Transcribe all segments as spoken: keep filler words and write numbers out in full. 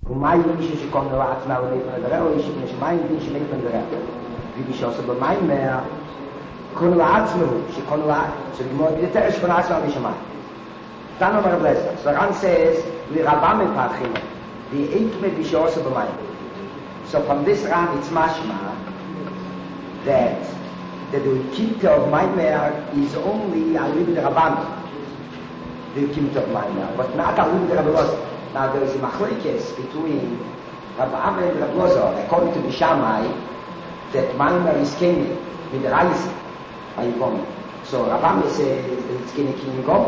ומה מי ששכון לעצמה ולפני הדרע, או יש מי שמים דין שלפני הדרע. ובשעושה במים מה, כון לעצמו, שכון לעצמו, שגמור יותר שכון לעצמו על משמיים. Dann aber Bläser. So Ran says, we Rabame Pachim, the Eikme Bishose B'mayim. So from this Ran, it's mashma that that the Ukimta of Maimer is only a little bit Rabame, the Ukimta of Maimer, but not a little bit Rabbe. Now there is a machlekes between Rabbe and Rabbe, according to the Shammai, that Maimer is Keni, with the Raisi, by Yvom. So Rabbe says that it's Keni King Yvom,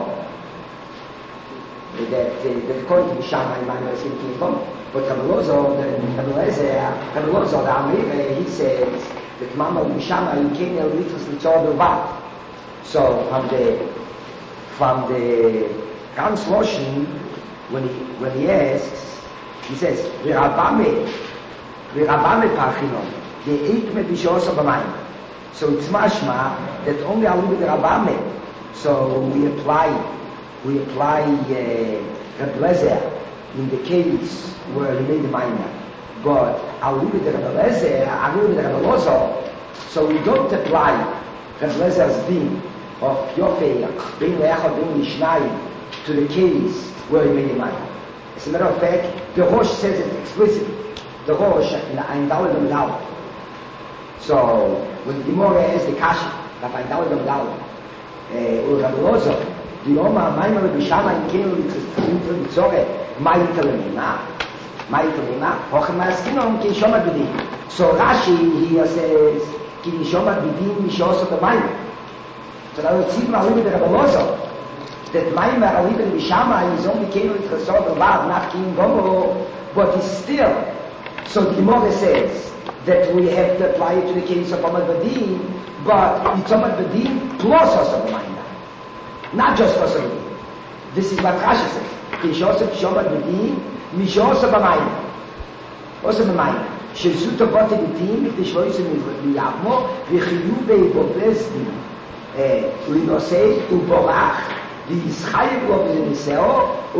that that according to the Shammai, Maimer is Keni King Yvom. But Rabbe Lozo, Rabbe Lozo, the Amir, he says that Mama and Shammai Keni are little Litzor B'Vat. So from the from the Gans Loshen, when he when he asks, he says, "V'Rabame, v'Rabame Parchinon, the Eikme B'Shos B'Mayim." So it's mashma that only a little bit Rabame. So we apply we apply uh, Reb Lezer in the case where he made the minor, but a little bit Reb Lezer, a little bit Reb Lozo. So we don't apply Reb Lezer's din of Yofei being Leachad being Mishnai to the case where he made the minor. As a matter of fact, the Rosh says it explicitly. The Rosh in Ein Daled and Daled. So when the Gemara asks the Kashi, that Ein Daled and Daled, or Reb Lozo, the Oma Maimer Reb Shammai in Kenu Litzore, Mai Telemina, Mai Telemina, Hochem Maskinon Ki Shomat B'Din. So Rashi here says Ki Shomat B'Din Mishos of the Maimer. So now it's even a little bit of Reb Lozo, that Maimer a little bit Shammai is only Kenu Litzore B'Vad, not King Gomo, but it's still. So the Gemara says that we have to apply it to the case of Amad Badin, but it's Amad Badin plus Osam B'Mayim. Not just Osam B'Din. This is what Rashi says. Kishosam Shomad B'Din, Mishosam B'Mayim. Osam B'Mayim. Shesuto Bote B'Din, Tishvoisim B'Yavmo, V'chiyu B'Bobesdi, Linosei, Uborach, V'Yischayev Lo B'Niseo,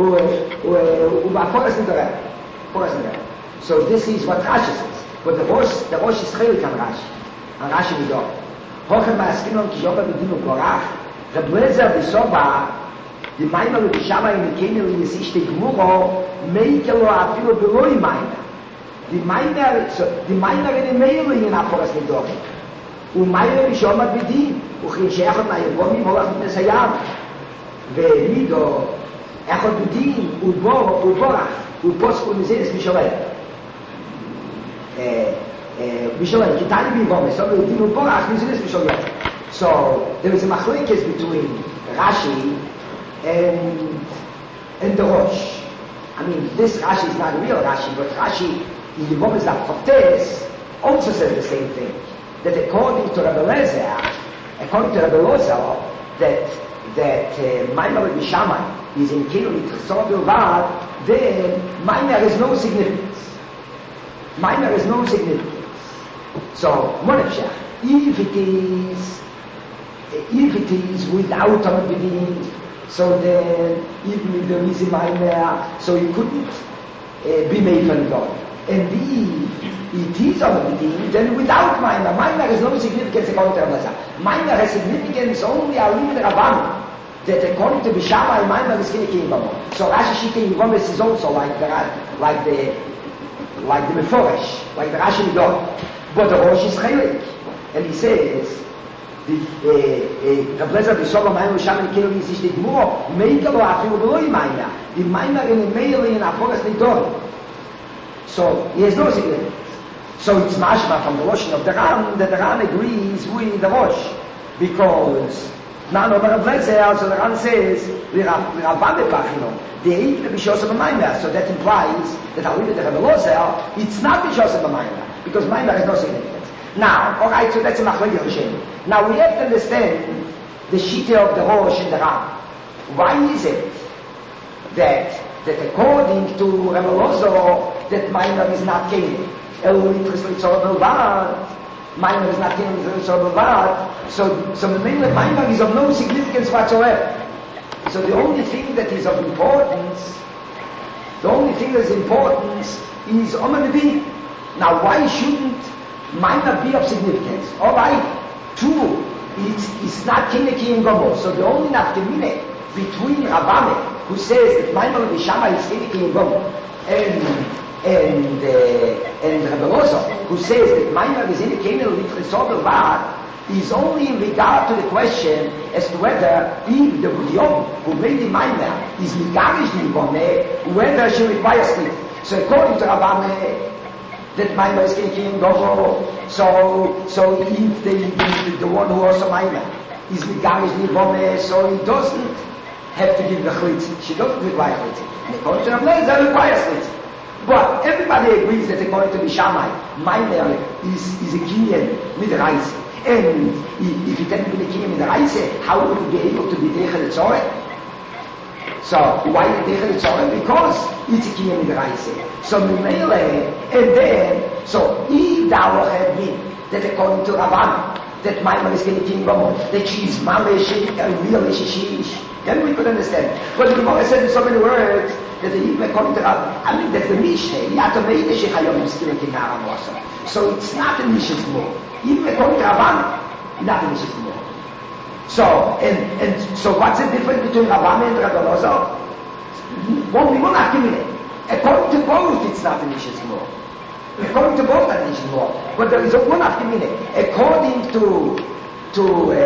U'Baforas Nidoreh. Foras Nidoreh. So this is what Rashi says. But the Rosh, the Rosh is chelik on Rashi. On Rashi we go. Hochem Maskinon Ki Yoba B'Din U'Borach, Reb Lezer B'Soba, the Maimer Reb Shammai in the Kenu Yisishte Gmuro, Meikelo Afilo B'Loi Maimer. The Maimer, so the Maimer in the Meili in Aforas Nidoreh. U'Maimer B'Shomad B'Din, U'Chin She'echot Na'Yevomim Holach B'Nesayam. Ve'Mido, Echot B'Din, U'Borach, U'Posk U'Nizeres B'Sholem. B'Sholem, Kitani B'Yvom, so the Din U'Borach, Nizeres B'Sholem. So there is a machlekes between Rashi and and the Rosh. I mean, this Rashi is not real Rashi, but Rashi in the Yevamos Lachotes also says the same thing. That according to Rabbi Lezer, according to Rabbi Lozo, that that Maimer Reb Shammai is in Kenu Litzor B'Vad, then Maimer has no significance. Maimer has no significance. So Monefshach, if it is if it is without Amad B'Din, so then even if there is a Maimer, so you couldn't uh, be made from God. And if it is Amad B'Din, then without Maimer, Maimer has no significance according to Rabbi Lezer. Maimer has significance only a little bit Rabban, that according to B'Shammai, Maimer is Keni King B'Mo. So Rashi Shita Yevamos is also like the like the like the Meforesh, like the Rashi Midor. But the Rosh is chelik, and he says, the Reb Lezer B'Soba Maimer Shammai Kenu Yisishte Gmuro, Meikelo Afilu B'Loi Maimer. The Maimer in the Meili in Aforas Nidor. So he has no significance. So it's mashma from the Rosh of the Ran that the Ran agrees with the Rosh, because now over Reb Lezer, so the Ran says, V'Rabame Pachino, the Eikme B'Shos B'Mayim. So that implies that I read the Reb Lezer, it's not B'Shos B'Mayim, because Mayim has no significance. Now, all right, so that's a machlekes Rishonim. Now we have to understand the shita of the Rosh and the Ran. Why is it that that according to Reb Lozo, that Maimer is not Keni? Maimer is not Keni Litzor B'Vad. So, so the name of Maimer is of no significance whatsoever. So the only thing that is of importance The only thing that's important is Omer Nevi. Now, why shouldn't minor be of significance? All right, true, it's, it's not Kineki and Gomo. So the only nafkamine between Ravame, who says that minor Rabbi Shammai is Kineki and Gomo, and and uh, and Rabbi Loza, who says that minor is in the Kineki with Risod Vad, is only in regard to the question as to whether if the Yom who made the minor is Migarish Nivone, whether she requires it. So according to Ravame, that minor is Kineki and Gomo, so so if the, the, the one who also minor is Migarish Nivone, so he doesn't have to give the chalitza. She doesn't require chalitza. And according to Rabbi Lezer, requires chalitza. But everybody agrees that according to Bishamai, minor is, is a Kinyan Midraise. And if he didn't be a Kinyan Midraise, how would he be able to be Deichel Tzoreh? So, why Deichel Tzoreh? Because it's a Kinyan Midraise. So, Mimele, and then, so, if Dawah had been that according to Rabban, that minor is Kinyan Gomo, that she is Mamish, really she is, then we could understand. But the Gemara said in so many words that the Yidme according to Rabban, I mean, that's the Mishneh, Yato Meide Shechayom Yiskim Kinara Mosa. So it's not a Mishneh's more. Even according to Rabban, not a Mishneh's more. So, and, and so what's the difference between Rabban and Rabbi Loza? One one argument. According to both, it's not a Mishneh's more. According to both, not a Mishneh's more. But there is a one argument. According to to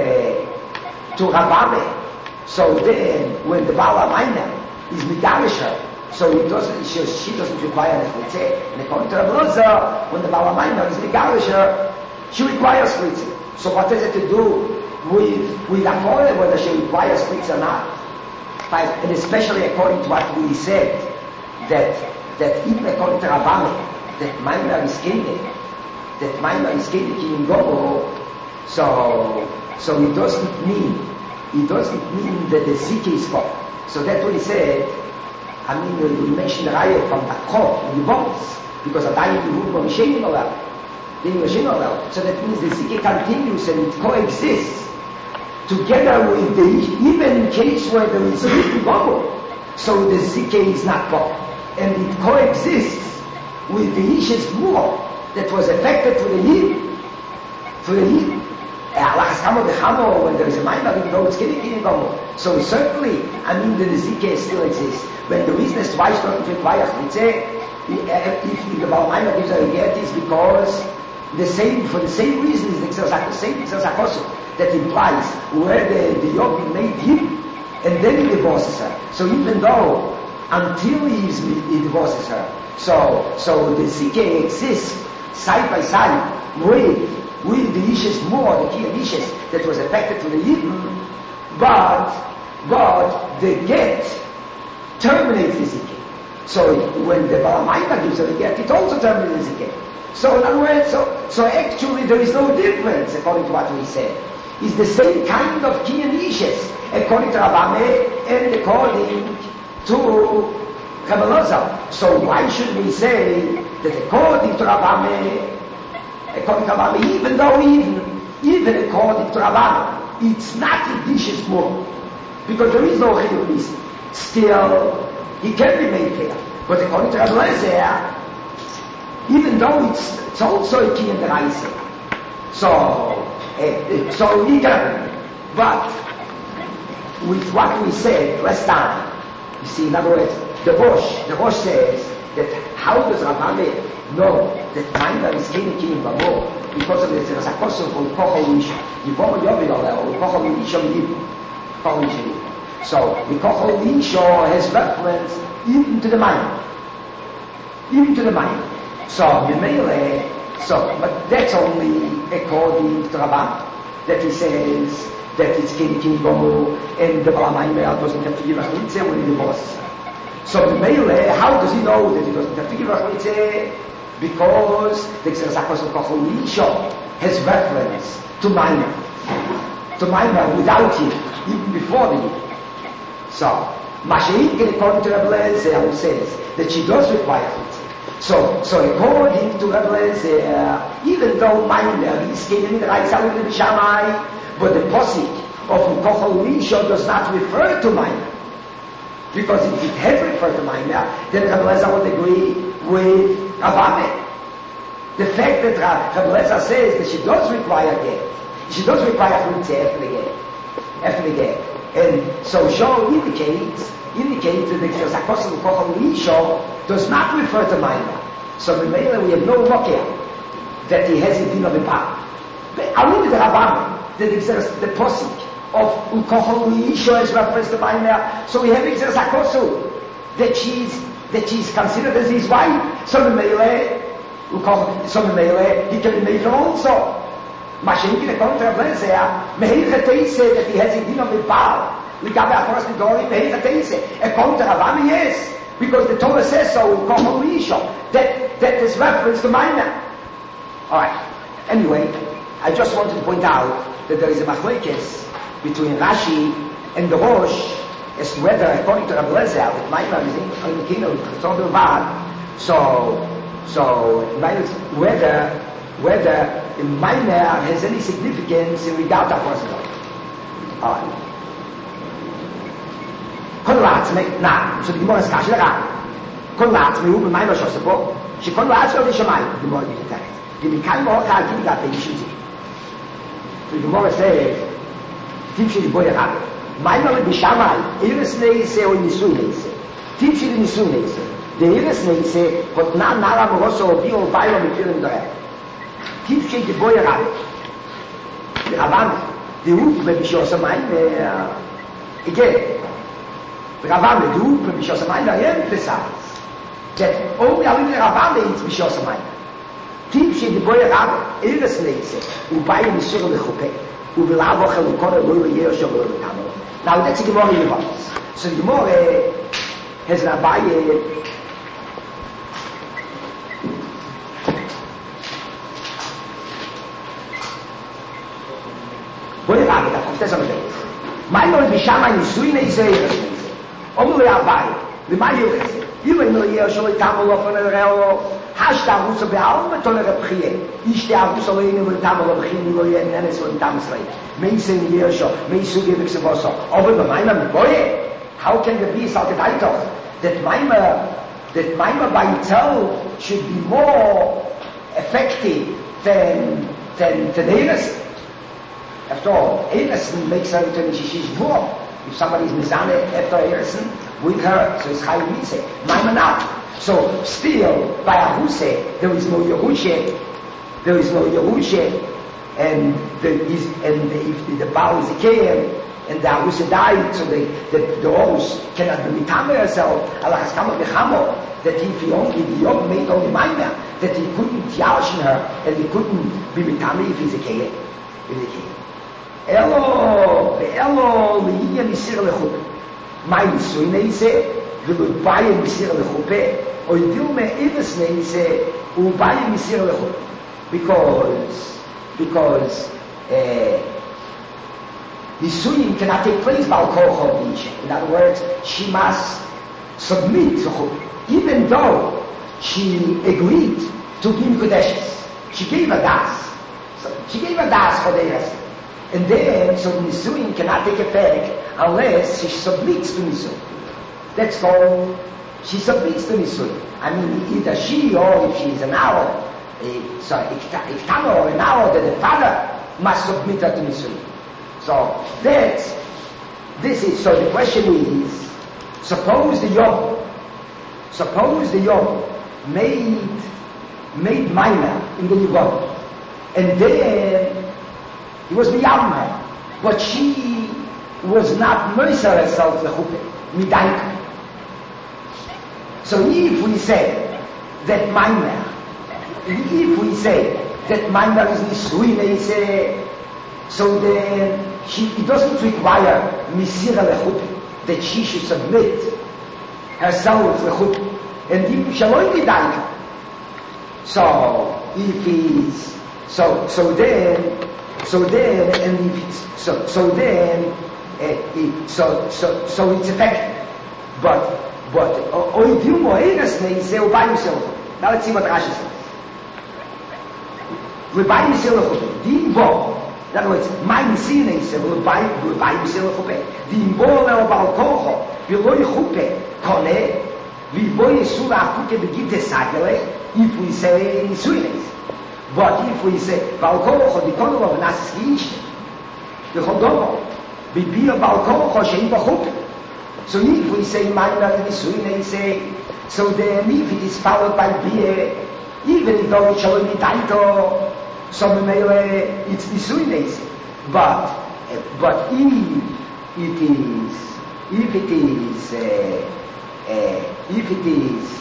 uh, to Rabban, so then, when the Baal Minor is Migarisha, so he doesn't, she, she doesn't require the chalitza. And according to Rabbi Loza, when the Baal Minor is Migarisha, she requires chalitza. So what has it to do with with Afore, whether she requires chalitza or not? And especially according to what we said, that that even according to Rabbi, that Minor is Kene, that Minor is Kene in Gobo, so so it doesn't mean. It doesn't mean that the Zike is gone. So that's what he said. I mean, we mentioned the Raya from the Kor, in the bones, because a dying in the room of Mishenim Olam, so that means the Zike continues and it coexists together with the, even in case where there is Zike Gobo, so the Zike is not gone. And it coexists with the Ishes Muro that was affected to the Yid, to the Yid. When there is a minor, even though it's Kineki Gomo. So certainly, I mean, the Zike still exists. When the reason is why it doesn't require chalitza, if the Baal Minor gives a get, is because the same, for the same reason is the same Xerzakosu that implies where the, the Yogi made him, and then he divorces her. So even though, until he, is, he divorces her, so, so the Zike exists side by side with with the Ishes more, the key Ishes that was affected to the Yidden, but, but the get terminates the Zike. So when the Baal Maita gives her the get, it also terminates the get. So in other words, so, so actually there is no difference according to what we said. It's the same kind of key Ishes according to Rabame and according to Kabbalah. So why should we say that according to Rabame, according to Rabbi, even though even, even according to Rabbi, it's not the dishes more, because there is no chiyuv reason. Still, he can be made clear. But according to Rabbi Lezer, even though it's, it's also a key in the rice, so, uh, so legal, but with what we said last time, you see, in other words, the Rosh, the Rosh says that how does Rabbi know that minor is Kineki in Babo because of the Xerzakosu of Kochol Isha. Yivom Yovidol, or Kochol Isha Kochol Isha. So the Kochol Isha has reference even to the minor. Even to the minor. So the Mele, so, but that's only according to Rabban, that he says that it's Kineki in Babo and the Balamayimel doesn't have to give a chalitza when he divorces her. So the Mele, how does he know that he doesn't have to give a chalitza? Because the Xerzakosu of Kochol Isha has reference to minor. To minor without him, even before the year. So, Mashiach, according to Rabbi Lezer, says that she does require it. So, so according to Rabbi Lezer, even though minor is given in the right side of the Bishamai, but the posik of Kochol Isha does not refer to minor. Because if it had referred to Maimer, then Rabbi Eliezer would agree with Ravame. The fact that Rabbi Eliezer says that she does require get, she does require Chulitza after the get, after the get. And so Shor indicates, indicates that the Zakos of Kochel Lisho does not refer to Maimer. So in Maimer we have no Mokia that he has a din of the power. I'll leave it to Ravame, that it's the posik of Ukochel Lisho as reference to Maimer. So we have Xer Zakosu, that she's, that she's considered as his wife. So in Maimer, so in Maimer, he can be made also. Mashenki the contraband say, Meheir Teise, that he has a din of the power. We got that first story, Meheir Teise. A contra Ravami, yes, because the Torah says so in Kochel Lisho, that, that is reference to Maimer. Alright, anyway, I just wanted to point out that there is a machlekes between Rashi and the Rosh as to whether, according to Rabbi Eliezer, that Maimer is in the kingdom of Tzor Bad. So, so whether whether Maimer has any significance in regard to Apostle. All right. Kon Latzme, now, so the Gemara is Kashi Lagan. Kon Latzme, who will Maimer Shosabo, she kon Latzme of the Shemai, the Gemara is the text. The Mikai Mocha, I think that they should see. So the Gemara says, Tipshi the boy Rabbi. Maimer the Shamai, Iris Neise or Nisu Neise. Tipshi the Nisu Neise. The Iris Neise, but now Nara Moroso or Bio Bayo Mikir in the Red. Tipshi the boy Rabbi. The Rabban, the Uk, maybe she also Maimer. Again, the Rabban, the Uk, maybe she also Maimer, I emphasize that only a little Rabban is Bisho Maimer. Tipshi the boy Rabbi, Iris Neise, who Bayo Misur the Chupe. Now that's the Gemara Yevamos. So the Gemara has an Abaye. Boy Rabbi, da kommt das am Ende. Mein Lord Bishama in Suine Israel. Omle Abaye, the Mayu. Even though you show it Tamil of an Reo, Hashta Russo Beal, but on a Prie. Each day I was away with Tamil of Himilo and Nennis on Tamslay. Mason Yersho, Mason Givix of Osso. Over the Maimon boy, how can there be such a title that Maimon, that Maimon by itself should be more effective than than than Enes? After all, Enes makes her to she's more. If somebody is Mizane after Erison with her, so it's Chayim Mitzeh. Maimon not. So still, by Ahuse, there is no Yerushe, there is no Yerushe, and the, is, and the, if the, the Baal is a Keir, and the Ahuse died, so the, the, the Horus cannot be Mitame herself, Allah has come up the Chamo, that if he only, the Yom made only Maimon, that he couldn't Yarshin her, and he couldn't be Mitame if he's a Keir. If he's a Keir. Elo, Elo, Liya Misir Lechup. My Nisui Neise, V'Lubaye Misir Lechupe, or Dilme Ives Neise, Ubaye Misir Lechup. Because, because, uh, Nisuim cannot take place by Kochel Lisho. In other words, she must submit to Chup. Even though she agreed to give Kodeshes. She gave a das. So she gave a das for the rest. And then, so Nisuin cannot take effect unless she submits to Nisuin. That's called, she submits to Nisuin. I mean, either she or if she is an owl, uh, so if Tano or an owl, then the father must submit her to Nisuin. So that's, this is, so the question is, suppose the Yom, suppose the Yom made, made Maimon in the Yom, and then he was Miyamah, but she was not Moiser herself Lechupe, Midaika. So if we say that Maimon, if we say that Maimon is Nisui Neise, so then she, it doesn't require Misira Lechupe, that she should submit herself Lechupe, and if Shaloi Midaika. So if he's, so, so then, So then, and if it's, so, so then, uh, it, so, so, so it's effective. But, but, or if you more earnestly say, by yourself. Now let's see what Rashi says. We buy yourself, the involved. In other words, my machine is, we buy, we buy yourself, the involved about Kocho, below chupe kone, we boy sula akuke begite sagele, if we say nisuines. But if we say balkon chodikono of naslish, the chodomo, bibia balkon choshein bachupe. So if we say minor nisuines, say so then if it is followed by beer, even though it shall be taito, so it's nisuines. But but if it is if it is uh, uh, if it is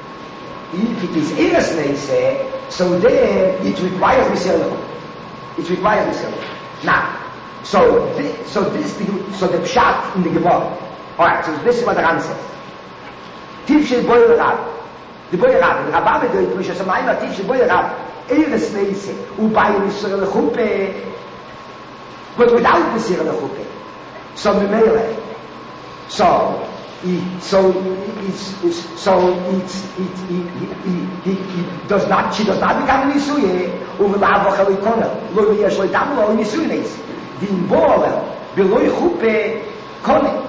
if it is eresneise, so then it requires misel. It requires misel. Now, so this, so this so the pshat in the Gemara. All right. So this is what the Ran says. Tifshel boy rab, the boy rab, the Rabba bedoit which is a minor tifshel boy rab, eresneise ubay misel chupe. But without the Sira Lechupe. So Memele. So it, so it's, it's so it's it it, it, it, it does not she does not become a Nisuye over the Avochalikona. Lo Yeshua Damulo Nisuines. Din Boel below Chupe Kone.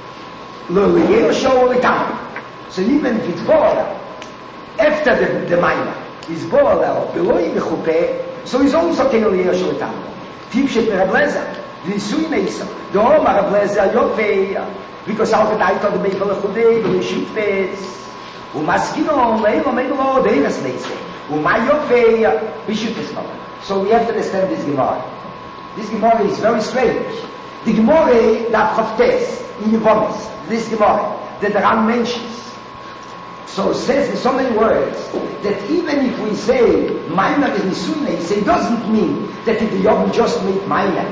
Lo Yeshua Damulo. So even if it's Boel after the the minor is Boel below the Chupe, so he's also Kenel Yeshua Damulo. Tipshet Rableza, the Suineisa, the Omar Rableza, Yopei, because all the night of the Maple of Huday, the Shipes, Umaskino, Lego, Melo, the Eresnese, Umay Yopei, Bishopes. So we have to understand this Gemara. This Gemara is very strange. The Gemara that Choftes in Yevomis, this Gemara that the Ram mentions. So it says in so many words that even if we say minor is nisuines, it doesn't mean that if the Yom just made minor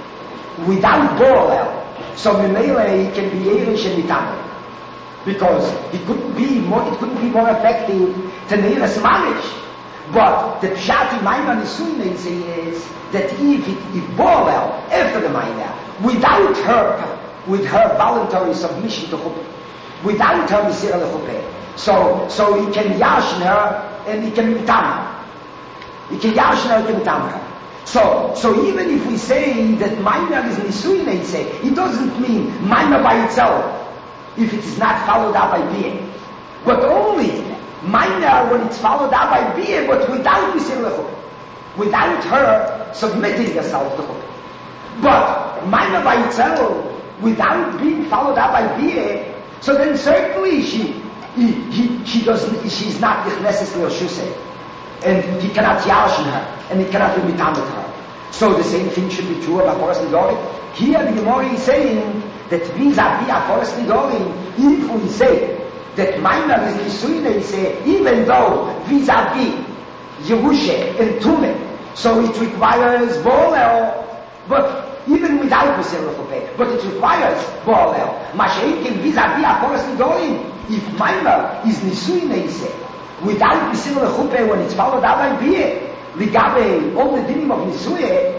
without Boel, so Memele can be Eilish and Mitame. Because it couldn't be more it couldn't be more effective to Neiras marriage. But the Pshati minor nisuines is that if it if Boel after the minor, without her with her voluntary submission to Chuppah, without her Misira Lechuppah. So, so he can yashin her and he can mitam her. He can yashin her and he can mitam her. So, so even if we say that minor is nisuin, say it doesn't mean minor by itself if it is not followed up by being, but only minor when it's followed up by being, but without misir without her submitting herself to her. But minor by itself without being followed up by being, so then certainly she. He, he, she doesn't, she's not necessarily Shusei. And he cannot yashin her, and he cannot be mitam with her. So the same thing should be true about Aforas Nidorim. Here the Gemara is saying that vis-a-vis Aforas Nidorim, if we say that minor is Nisuine, say, even though vis-a-vis Yerusha and Tume, so it requires Bolel, but even without Misera Chupeh, but it requires Bolel. Masheikin vis-a-vis Aforas Nidorim, if minor is nisuin without Misira Chuppah when it's followed out by beer, Ligabe, all the dinim of nisuin,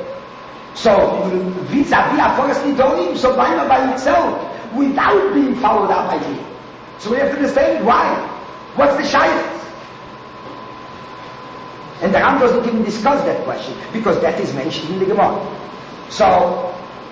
so vis-a-vis Aforas Nidorim, so minor by itself, without being followed out by beer. So we have to understand why. What's the shayla? And the Ram doesn't even discuss that question, because that is mentioned in the Gemara. So,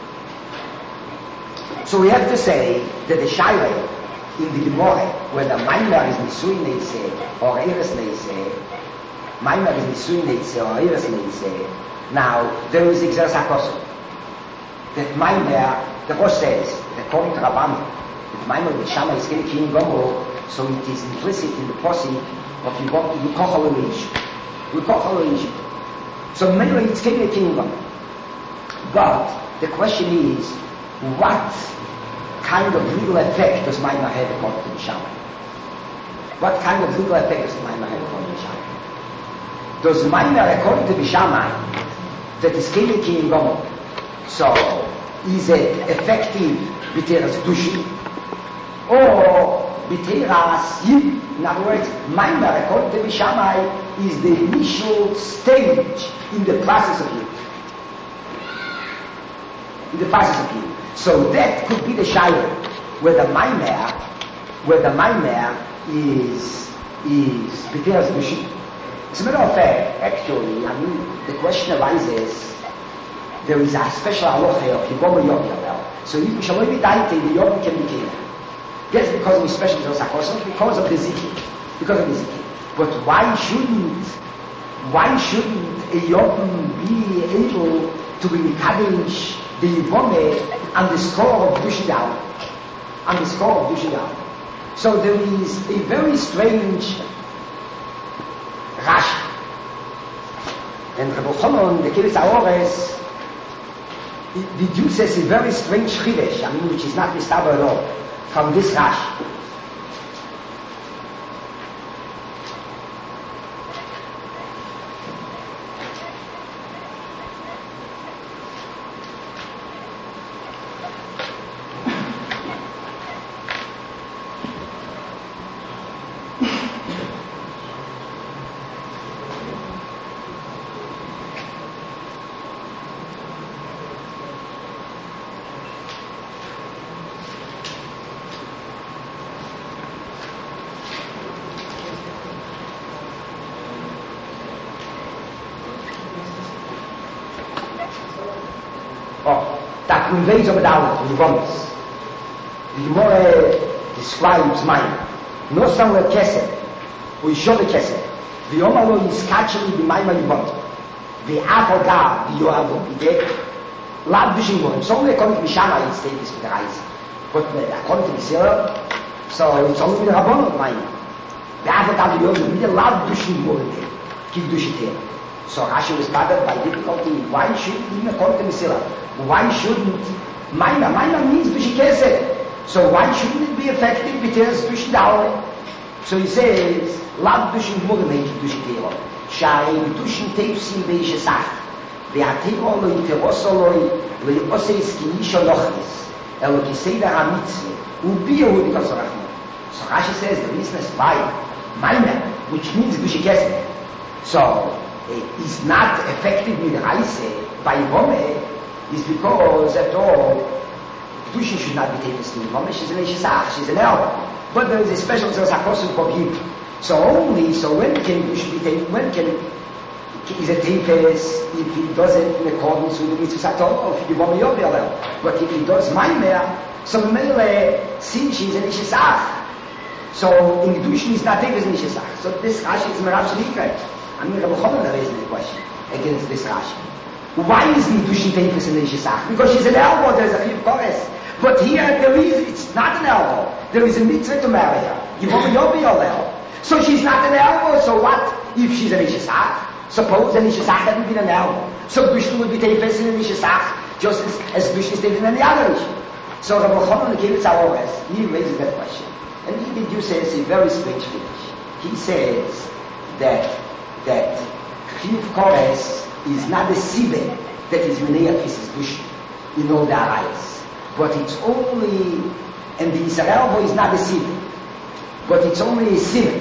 so we have to say that the shayla in the Gemara, whether minor is nisuin neise or eres neise, minor is nisuin neise or eres neise. Now there is exeres hakosu that minor, the Rosh says, according to Rabban, that minor with Shama is getting king gomo, so it is implicit in the posse of Yukochal Elish, Yukochal Elish. So minor it's getting king gomo. But the question is, what kind of legal effect does minor have according to the Shammai? What kind of legal effect does minor have according to the Shammai? Does minor according to the Shammai that is Keleki in Gomo, so is it effective b'teras dushi or b'teras yid? In other words, minor according to the Shammai is the initial stage in the process of yid. In the process of yid. So that could be the shayla, where the minor, where the minor is is b'teras dushi. As a matter of fact, actually, I mean, the question arises. There is a special halacha of Yibom Yom Yom. So if Shalom B'Daite, the Yom can be killed. Yes, because of special Zosakos, because of the Zikir. Because of the Zikir. But why shouldn't, why shouldn't a Yom be able to be Mikadosh the Yivome on the score of Dushiyah? On the score of Dushiyah. So there is a very strange Rashi. And Rebbe Chonon, the Kibbutz HaOres, deduces a very strange Chidesh, I mean, which is not mistaber at all, from this Rashi. Conveys of Dalit, the Gomes. The Gemara describes mine. No somewhere Kesed, we show the Kesed. The Omalo is catching the Maima Yibot. The Apoga, the Yoavo, the Lab Bishing Gomes. Somewhere according to Mishama, it's taken this with the Reis. But according to Misera, so it's only the Rabban of mine. The Apoga, the Yoavo, the Lab Bishing Gomes. Keep Dushite. So Rashi was bothered by difficulty. Why should, even according to Misera, why shouldn't Maina? Maina means Dushikese. So why shouldn't it be effective because Dushidawle? So he says, Lab Dushin Mugane Dushitero. Shai Dushin Tepsin Beishisach. The Atiro Loi Terosoloi, Loi Oseis Kinisho Lochis, Elo Kiseda Hamitzi, Ubio Hudikosorachmo. So Rashi says the reason is why Maina, which means Dushikese. So uh, is not effective with Raise by Vome, is because at all Dushin should not be taken to Vome. She's an Eshizach, she's an elder. But there is a special Zakosu for him. So only, so when can Dushin be taken, when can is a Tefes if he does it in accordance with the Mitzvah Sator, or if he Vome Yovel. But if he does Maimer, so Mele, since she's an Eshizach. So in Dushin is not Tefes an Eshizach. So this Rashi is Merav Shlikret. I mean, Rabbi Chonon raised the question against this Rashi. Why is the Dushin Tefes in the Ishizach? Because she's an elbow, there's a Chiv Kores. But here there is, it's not an elbow. There is a mitzvah to marry her. You want me to be elbow. So she's not an elbow, so what if she's an Ishizach? Suppose an Ishizach hadn't been an elbow. So Dushin would be Tefes in an Ishizach, just as, as Dushin is Tefes in any other issue. So Rabbi Chonon, the Kibbutz HaOres, he raises that question. And he deduces a very strange finish. He says that that Chiv Kores is not the Sibe that is Menei Afisis Dushin in all the Arayas. But it's only, and the Israel boy is not the Sibe, but it's only a Sibe.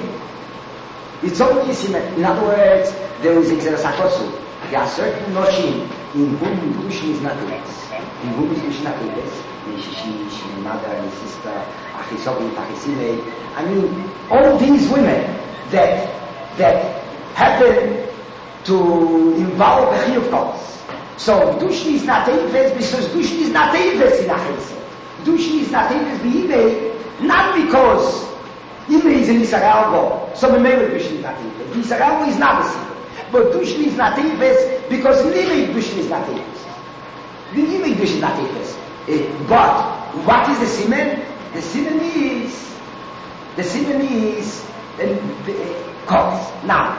It's only a Sibe. In other words, there is Exerasakosu. There are certain Noshim in whom Dushin is not less. In whom is Dushin not less. The mother and sister, Achisobi, Achisime. I mean, all these women that, that happen to involve a Chiv Kores. So Dushin is not Tefes because Dushin is not Tefes in Achilse. Dushin is not Tefes b'Imei, not because Imei is an Israel. So Memele Dushin is not Tefes. The Israel is not a Siman. But Dushin is not Tefes because Imei Dushin is not Tefes. The Imei Dushin is not Tefes. But what is the Siman? The Siman is the Siman is the Kores. Now,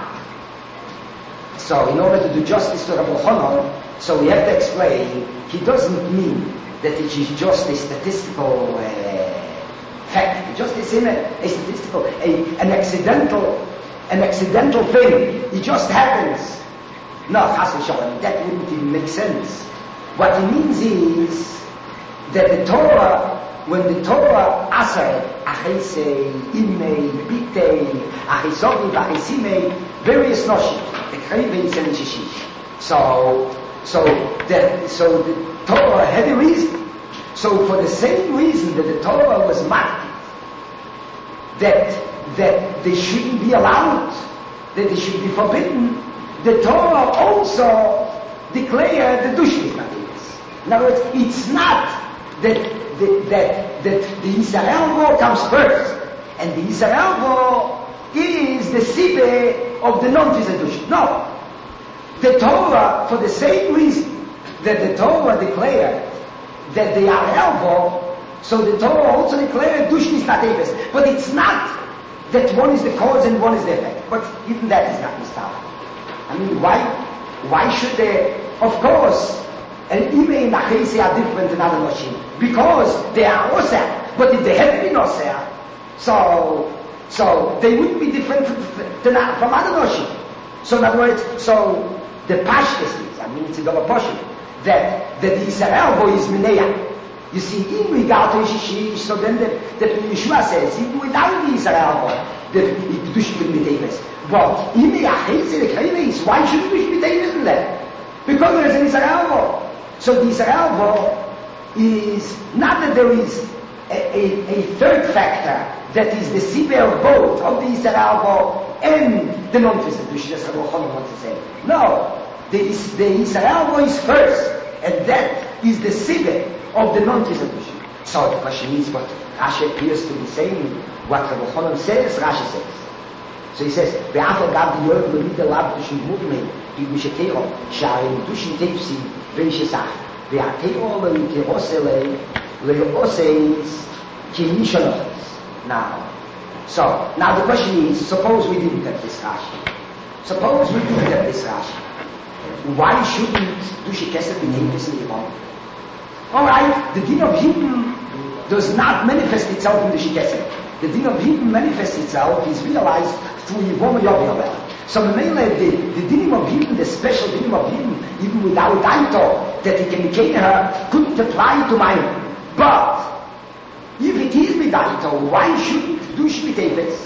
so in order to do justice to Rabbi Chonon, so we have to explain, he doesn't mean that it is just a statistical uh, fact, just a, a statistical, a, an accidental, an accidental thing. It just happens. No, Chas v'Shalom, that wouldn't even make sense. What it means is that the Torah, when the Torah asser, achesei, imei, bitei, achesovi, achesimei, various noshim, the kreve is and shishish. So, so the so the Torah had a reason. So for the same reason that the Torah was marked, that that they shouldn't be allowed, that they should be forbidden, the Torah also declared the Dushin is not this. In other words, it's not that the, that, that the Yisrael comes first. And the Yisrael is the Sibe of the non-Tzidush. No. The Torah, for the same reason that the Torah declared that they are Elvo, so the Torah also declared Dushni is not Eves. But it's not that one is the cause and one is the effect. But even that is not Mistara. I mean, why why should they? Of course, and Ime and Achese are different than other Noshim. Because they are Oseh. But if they hadn't been Oseh, so, so they wouldn't be different from, from other Noshim. So in other words, so the Pashtus is, I mean, it's a double portion, that, that the Yisrael is Mineya. You see, in regard to Yishish, so then the, the Yeshua says, even without the Yisrael, the Kedusha will be Davis. But in the Achese, the Kreis, why shouldn't we be Davis in that? Because there is an Yisrael. So the Yisrael is not that there is a, a, a third factor that is the Sibeh of both, of the Yisrael and the non-Kedusha, that's what Cholim wants to say. No, the, the Yisrael is first, and that is the Sibeh of the non-Kedusha. So the question is what Rashi appears to be saying, what Rabbi Cholim says, Rashi says. So he says, "Be'afal gab diyor v'lida lab dushim muvme b'gushetero sha'arim dushim tefsi v'yishesach ve'atero le'kerosele le'oseis ki'mishalochis." Now, so now the question is: suppose we didn't have this Rashi. Suppose we didn't have this Rashi. Why shouldn't dushi kesef be named in the Yibam? All right, the din of Hidden does not manifest itself in the Shikesef. The din of Hidden manifests itself is realized through Yivoma Yovel. So the, the din of Hidden, the special din of Hidden, even without Daito, that it can become her, couldn't apply to mine. But if it is with Daito, why shouldn't Dush Mitefes?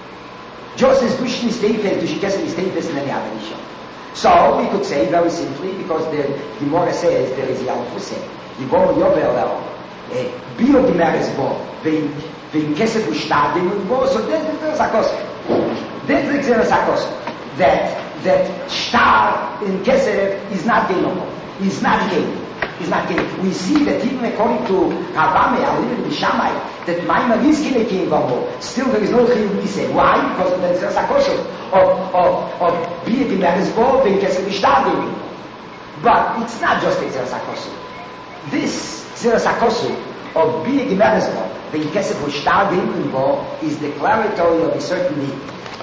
Just as Dush Mitefes, Dush Kesef Mitefes, and any other issue. So we could say very simply, because the Gemara says there is Yalf Hussein. Yivoma Yovel, Bio Gimeres Bo, Vein Kesef Ushtadim Bo, so there's the first Akos. There's the Xeris Akos. That, that Shtar in Kesef is not gainable. Is not gain. Is not gain. We see that even according to Rabame, Alivin Bishamai, that Maimar is Kineki Bo, still there is no Chiyuv Niseh. Why? Because of the Xeris Akos of, of, of Bio Gimeres Bo, Vein Kesef Ushtadim. But it's not just the Xeris Akos. This Xeris Akosu of being Gimeresbo, the Kesef Ushtar Dinkenbo, is declaratory of a certain deed.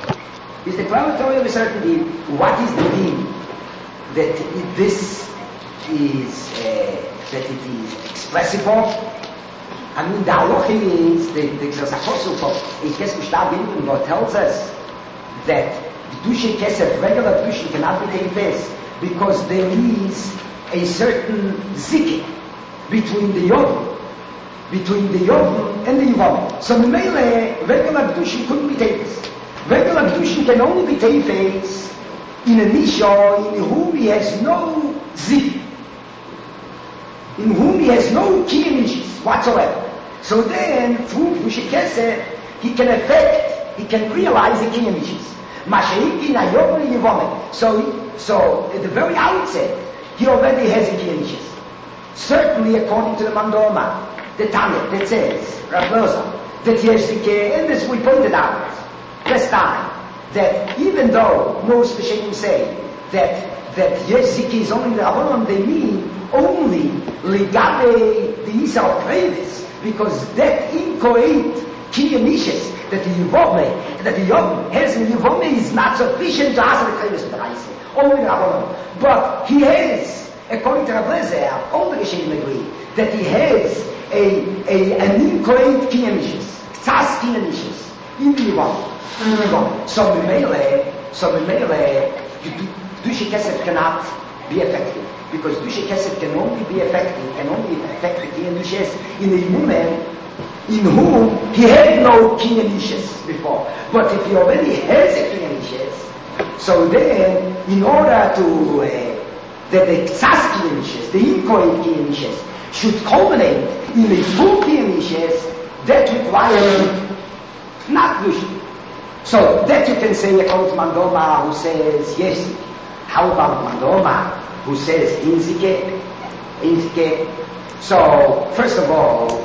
Is declaratory of a certain deed. What is the deed? That it, this is, uh, that it is expressive of? I mean, the halacha is, the Xeris Akosu of a Kesef Ushtar Dinkenbo tells us that the Dushe Kesef, regular Dushe, cannot be taken place because there is a certain zikik between the Yom, between the Yom and the Yivam. So the Mele, regular Kedushin couldn't be Tefes. Regular Kedushin can only be Tefes in a Nisha in whom he has no Zik, in whom he has no Kiyamishis whatsoever. So then, through Kedushin Kesef, he can affect, he can realize the Kiyamishis. Masha'iki na Yom and Yivam. So, so at the very outset, he already has a Kiyamishis. Certainly, according to the Mandoma, the Tanya that says, Rav Loza, that Yeshike, and this we pointed out last time, that even though most Rishonim say that that Yeshike is only the Avonon, they mean only Ligabe the Isa of Previs, because that incoherent Kiyanishes that the Yivome, that the Yom has in Yivome is not sufficient to answer the Previs of the Isa, only the Avonon. But he has, according to Rav Lezer, all the Rishonim agree that he has a, a, an incoherent Kiyanishes, Tzas Kiyanishes, in the Yivam. So Mimele, so Mimele, Dushe Kesef cannot be effective, because Dushe Kesef can only be effective, can only affect the Kiyanishes in the Yivumen, in whom he had no Kiyanishes before. But if he already has a Kiyanishes, so then, in order to uh, that the Tzas Kiyanishes, the incoherent Kiyanishes, should culminate in the full Kiyanishes, that requires not Dush. So that you can say according to Mandoma, who says yes. How about Mandoma, who says Inzike? Inzike. So first of all,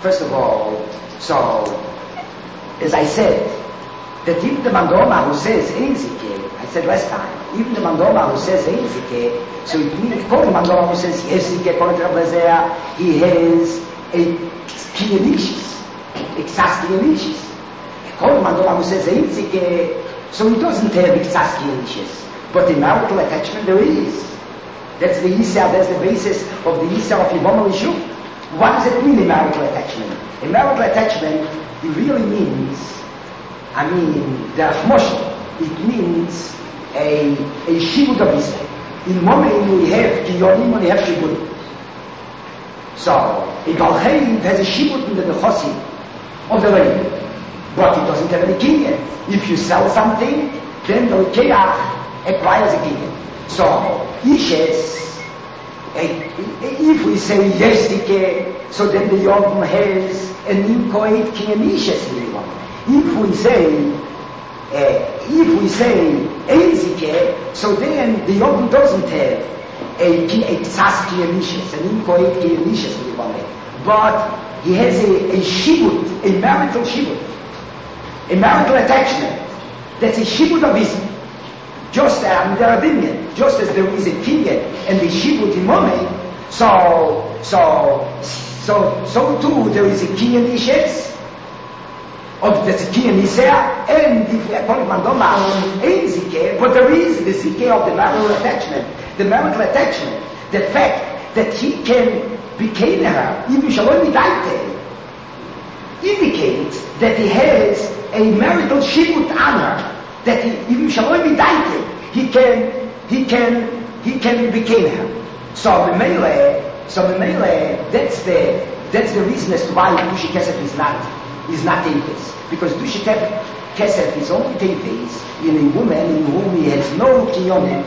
first of all, so, as I said, that even the Mandoma who says Einzike, I said last time, even the Mandoma who says Einzike, so it means, according to the Mandoma who says Einzike, according to Rabbi he has a Kiyanishis, Exas Kiyanishis. According to the Mandoma who says Einzike, so he doesn't have Exas Kiyanishis. But in marital attachment there is. That's the Yisra, that's the basis of the Yisra of Yibam Rishuk. What does it mean in marital attachment? In marital attachment, it really means, I mean, the Achmosh, it means a, a Shibud of Yisra. In moment we have Kiyonim and we have Shibud. So, a Balchein has a Shibud in the Nechosim of the lady, but it doesn't have any Kinyan. If you sell something, then the Keach acquires a Kinyan. So, Ishes, if we say Yesike, so then the Yom has a Nimkoid Kinyanishes in the one. If we say, uh, if we say Einzike, so then the Yom doesn't have a Exas Kinyanishes, a Nimkoid Kinyanishes in the one. But he has a, a Shibut, a marital Shibut, a marital attachment. That's a Shibut of Ism. Just um, there are opinion, just as there is a kinyan and the shibud in money, so so so so too there is a kinyan ishes, or that's a kinyan isher, and if we are calling mandoma einzike, but there is the zike of the marital attachment, the marital attachment, the fact that he can be keneha, even shalom midaite, indicates that he has a marital shibud honor. That he, even shalom midaite, he can, he can, he can become him. So the melee, so the melee, that's the, that's the reason as to why Dushi Kesef is not, is not Teves. Because Dushi Kesef is only Teves in a woman in whom he has no Kiyonim,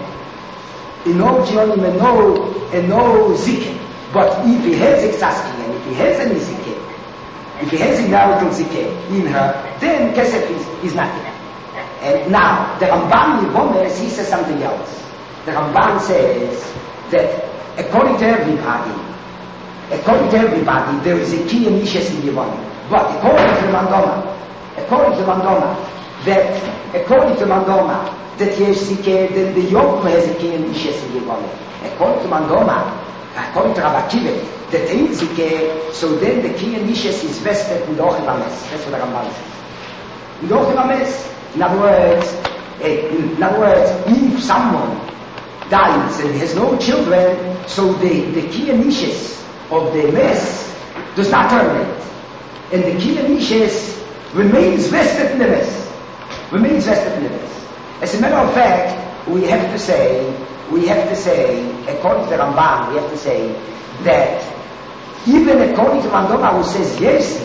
in no Kiyonim and no, and no Zike. But if he has Exaski, and if he has any Zike, if he has a marital Zike in her, then Kesef is, is nothing. And now, the Ramban in Bombers, he says something else. The Ramban says that according to everybody, according to everybody, there is a key and ishes in the one. But according to Mandoma, according to Mandoma, that according to Mandoma, that yes, then the Yom has a key and ishes in the one. According to Mandoma, according to Rabbi Kivet, that ain't Zike, so then the key and ishes is vested with Ochel Ames. That's what the Ramban says. With Ochel Ames. In other words, in other words, if someone dies and has no children, so the, the kiyanishes of the mess does not terminate. And the kiyanishes remains vested in the mess. Remains vested in the mess. As a matter of fact, we have to say, we have to say, according to the Ramban, we have to say that even according to Mandoma who says yes,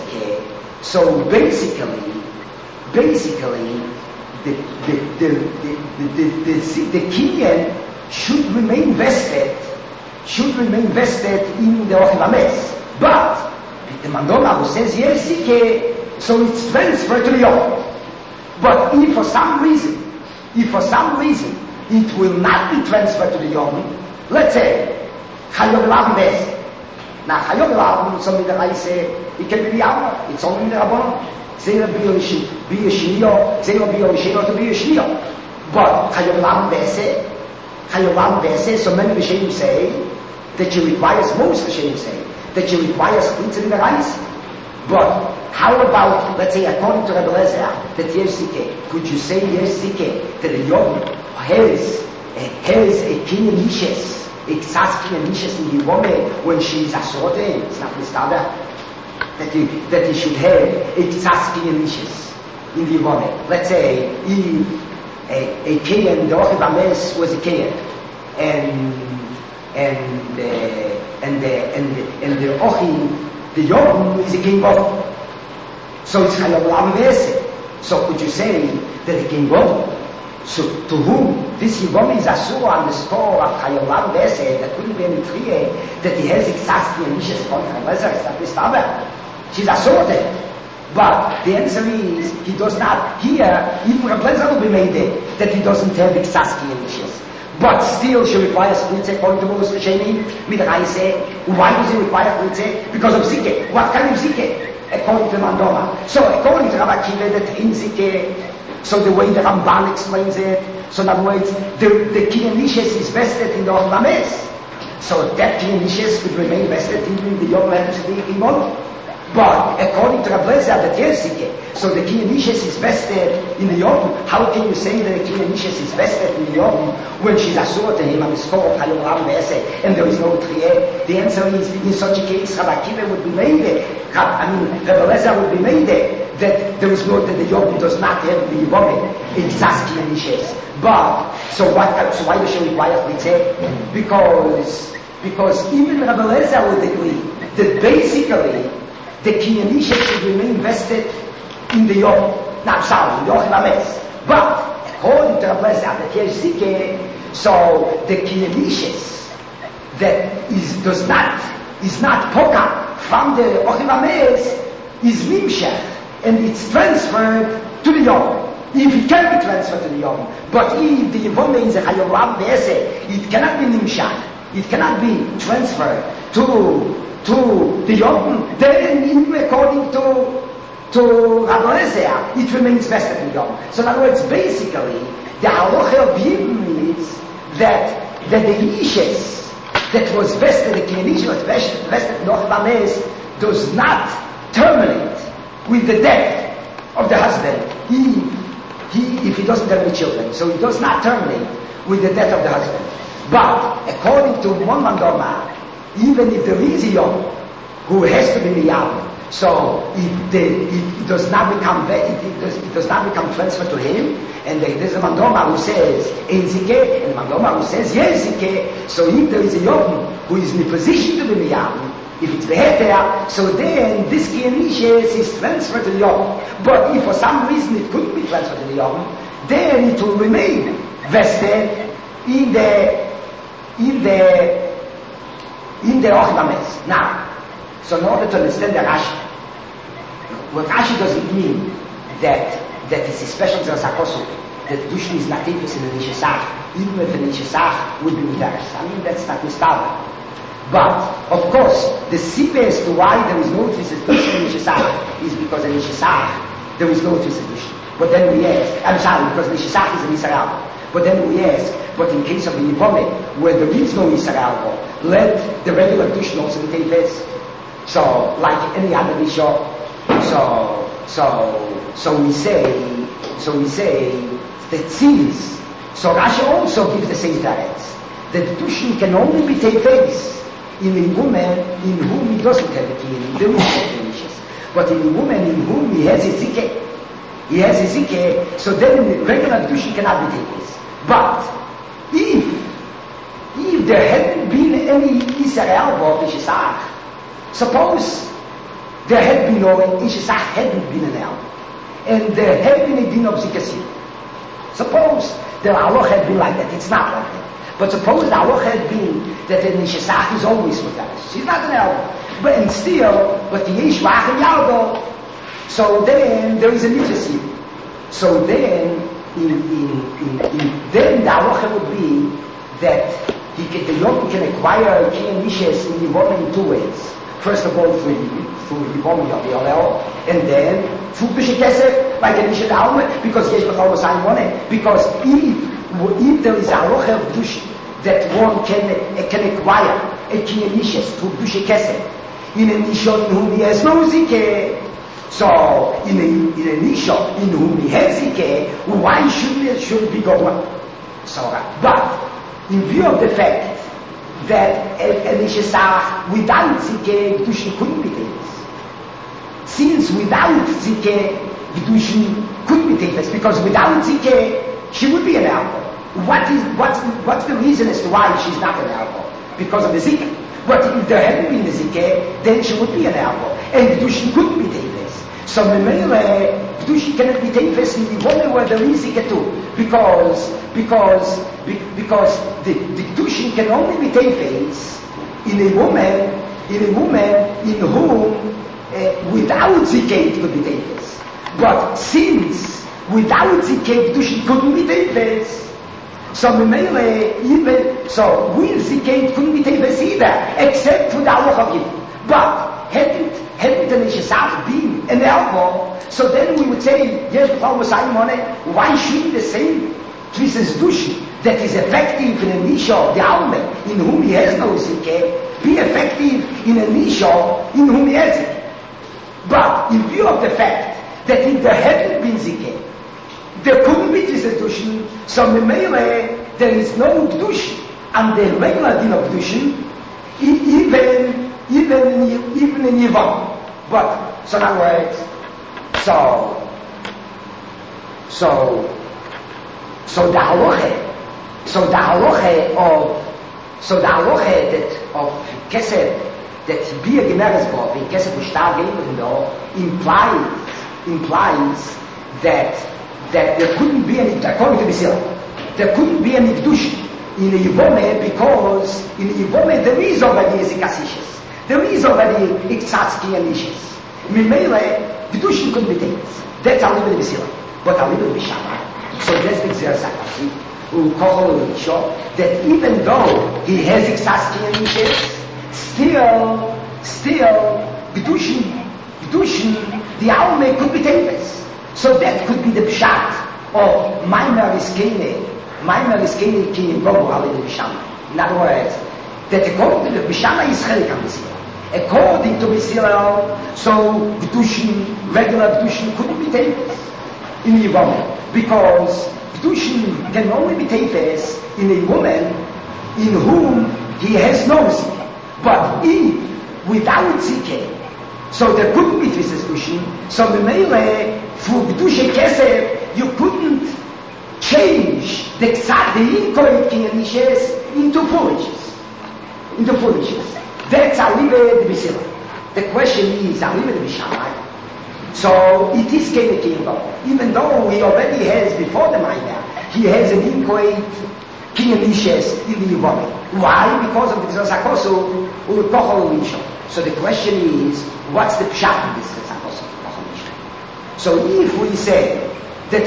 so basically, basically, the the the the the, the, the, the kinyan should remain vested, should remain vested in the Ochel Ames. But the Mandoma who says yes, so it's transferred to the Yom. But if for some reason, if for some reason it will not be transferred to the Yom, let's say Chayov Lam Ves. Now Chayov Lam, some of the guys say it can be the hour, it's only the Rabbanon. Zero be a shnio, zero be a shnio to be a shnio. But Chayolam Vese, Chayolam Vese, so many Rishonim say that you requires, most Rishonim say, that you requires Chutz in the rice. But how about, let's say, according to Rebbe Lezer, that Yersike, could you say Yersike, that the Yom has, has a Kinyan Nishes, Exas Kinyan Nishes in the woman when she is assorted, it's not Mistada? That he, that he should have Exas Kinyanishes in the Yvonne. Let's say if a, a Kinyan, the Ochel Ames was a Kinyan, and and uh, and the and the, and the Ochel, the Yom is a King of. So it's Chayov Lam Vese. So could you say that the King of? So to whom this Yvonne is Asur on the store of Chayov Lam Vese, that couldn't be any three, that he has Exas Kinyanishes on the Lezer, is that this Taber? She's assorted. But the answer is, he does not, here, even a pleasure will be made there, that he doesn't have Exas Kinyanishes. But still she requires Chalitza according to Moses Sheni, Midraise. Why does he require Chalitza? Because of Zike. What kind of Zike? According to Mandoma. So according to Rabbi Akiva, that in Zike, so the way the Ramban explains it, so in other words, the, the Kiyanishes is vested in the Orlames. So that Kiyanishes could remain vested in the Yom Letters of the Imon. But according to Rabbi Lezer, that yes, so the Kiyanishes is vested in the Yom. How can you say that the Kiyanishes is vested in the Yom when she's assured to him, and there is no Trier? The answer is, in such a case, Rabbi Akiva would be made, I mean, Rabbi Lezer would be made that there is no, that the Yom does not have the Yom, it's just Kiyanishes. But, so what, so why does she require Trier? Because, because even Rabbi Lezer would agree that basically, the Kinyanisha should remain vested in the Yom. Now, sorry, Yoch Lames. But, according to Rabbi Lezer, that here Zike, so the Kinyanishas that is, does not, is not poka from the Yoch Lames is Nimshach, and it's transferred to the Yom. If it can be transferred to the Yom, but if the Yevonah is a Chayolam Be'ese, it cannot be Nimshach, it cannot be transferred to to the Yom, then even according to to Rabbi Lezer, it remains vested in Yom. So in other words, basically, the halacha of Yibum is that that the Ishes that was vested, the Kinyanisha was vested, vested in Lames, does not terminate with the death of the husband. He, he, if he doesn't have any children, so it does not terminate with the death of the husband. But according to Mon Mandoma, even if there is a Yom who has to be Miyam, so it, the, it does not become it, it, does, it does not become transferred to him, and there's a Mandoma who says Ein Zike, and a Mandoma who says Yes Zike. So if there is a Yom who is in a position to be Miyam, if it's Beheter, so then this Kiyanishes is transferred to the Yom. But if for some reason it couldn't be transferred to the Yom, then it will remain vested in the in the in the Ochnames. Now, so in order to understand the Rashi, what Rashi doesn't mean that that it's a special Zerasakosu, that Dushin is not Tifus in the Nishesach, even if the Nishesach would be Midaras. I mean, that's not Mistava. But, of course, the Sipe as to why there is no Tifus in the Nishesach is because in Nishesach there is no Tifus in Dushin. But then we ask, I'm sorry, because Nishesach is an Israel. But then we ask, but in case of the Yivome, where there is no Israel, let the regular Dushin also be Tifus. So, like any other Nisha, so, so, so we say, so we say that since, so Rashi also gives the same direct, that Dushin can only be Tifus in a woman in whom he doesn't have a kiyum, there is no delicious. But in a woman in whom he has a zike, he has a zike, so then the regular Dushin cannot be Tifus. But if if there hadn't been any Israel of Ishesach, suppose there had been no Ishesach hadn't been an El, and there had been a din of Zikasim. Suppose the Allah had been like that. It's not like that. But suppose the Allah had been that the Ishesach is always with us. She's not an El. But and still, but the Yishvach and Yaldo, so then there is a Nitzasim. So then In, in, in, in, then the halacha would be that he can, the Yom can acquire Kiyam Nishes in Yivon in two ways. First of all, through, through Yivon Yalel, and then through Bishekesef, like a Nishet Alma, because Yesh B'chol Mosai Mone. Because if, if there is a halacha of Dush that one can, can acquire a Kiyam Nishes through Bishekesef, in a Nishon in whom he has no Zikeh, so, in a, in a Nisha, in whom he has Zikeh, why should it should be Gomer? So, but, in view of the fact that a Nishesach without Zikeh, Gdushin couldn't be Tifus. Since without Zikeh, Gdushin couldn't be Tifus, because without Zikeh, she would be an alcohol. What is, what's, what's the reason as to why she's not an alcohol? Because of the Zikeh. But if there hadn't been the Zikeh, then she would be an alcohol. And Gdushin couldn't be Tifus. So Memele, Gdushin cannot be Tifus in the woman where there is Zikeh too. Because, because, because the, the Gdushin can only be Tifus in a woman, in a woman in whom uh, without Zikeh it could be Tifus. But since without Zikeh Gdushin couldn't be Tifus, So Memele, even, so we Zikate couldn't be Teves either, except for the halacha given. But hadn't, hadn't the Neshesach been an elbow, so then we would say, yes, why shouldn't the same Twis's Dushi that is effective in a Nisha, the Alme, in whom he has no Zikate, be effective in a Nisha, in whom he has it? But in view of the fact that if there hadn't been Zikate, there couldn't be this Kedushin, so Memele, there is no Kedushin, and the regular din of Kedushin, even, even, in, even in Yevon. But, so in other words, so, so, so the halacha, so the halacha of, so the halacha that, of Kesed, that be a Gemeres Bob, in Kesed Ushtar Geben, implies, implies that that there couldn't be any, according to Bisila, there couldn't be any Kedushin in a Yivome because in a Yivome there is already a Zikasishes. There is already Iktsatski and Ishes. Mimele, Kedushin couldn't be taken. That's our little Bisila. But our little Bishama. So that's the Xer Zakasi, who call Lisho, that even though he has Iktsatski and Ishes, still, still, Kedushin, Kedushin, the Alme could be taken. So that could be the pshat of minor iskene, minor iskene ki gogo ali the bishama. In other words, that according to the bishama is chelik HaMesila. According to Mesila, so Kedushin, regular Kedushin couldn't be tefes in a woman, because Kedushin can only be tefes in a woman in whom he has no zikah. But if without zikah, so there couldn't be tefes Kedushin. So the mele for Kedusha Kesef, you couldn't change the exact, the incorrect Kinyanishes into foolishness. Into foolishness. That's Alive the Bisila. The question is, Alive the Bishamai. So it is Kene Kingo. Even though he already has, before the Maida, he has an incorrect Kinyanishes in the Yivome. Why? Because of the Zazakosu, Ulukocho Ulisho. So the question is, what's the pshat in this Zazakosu? So if we say that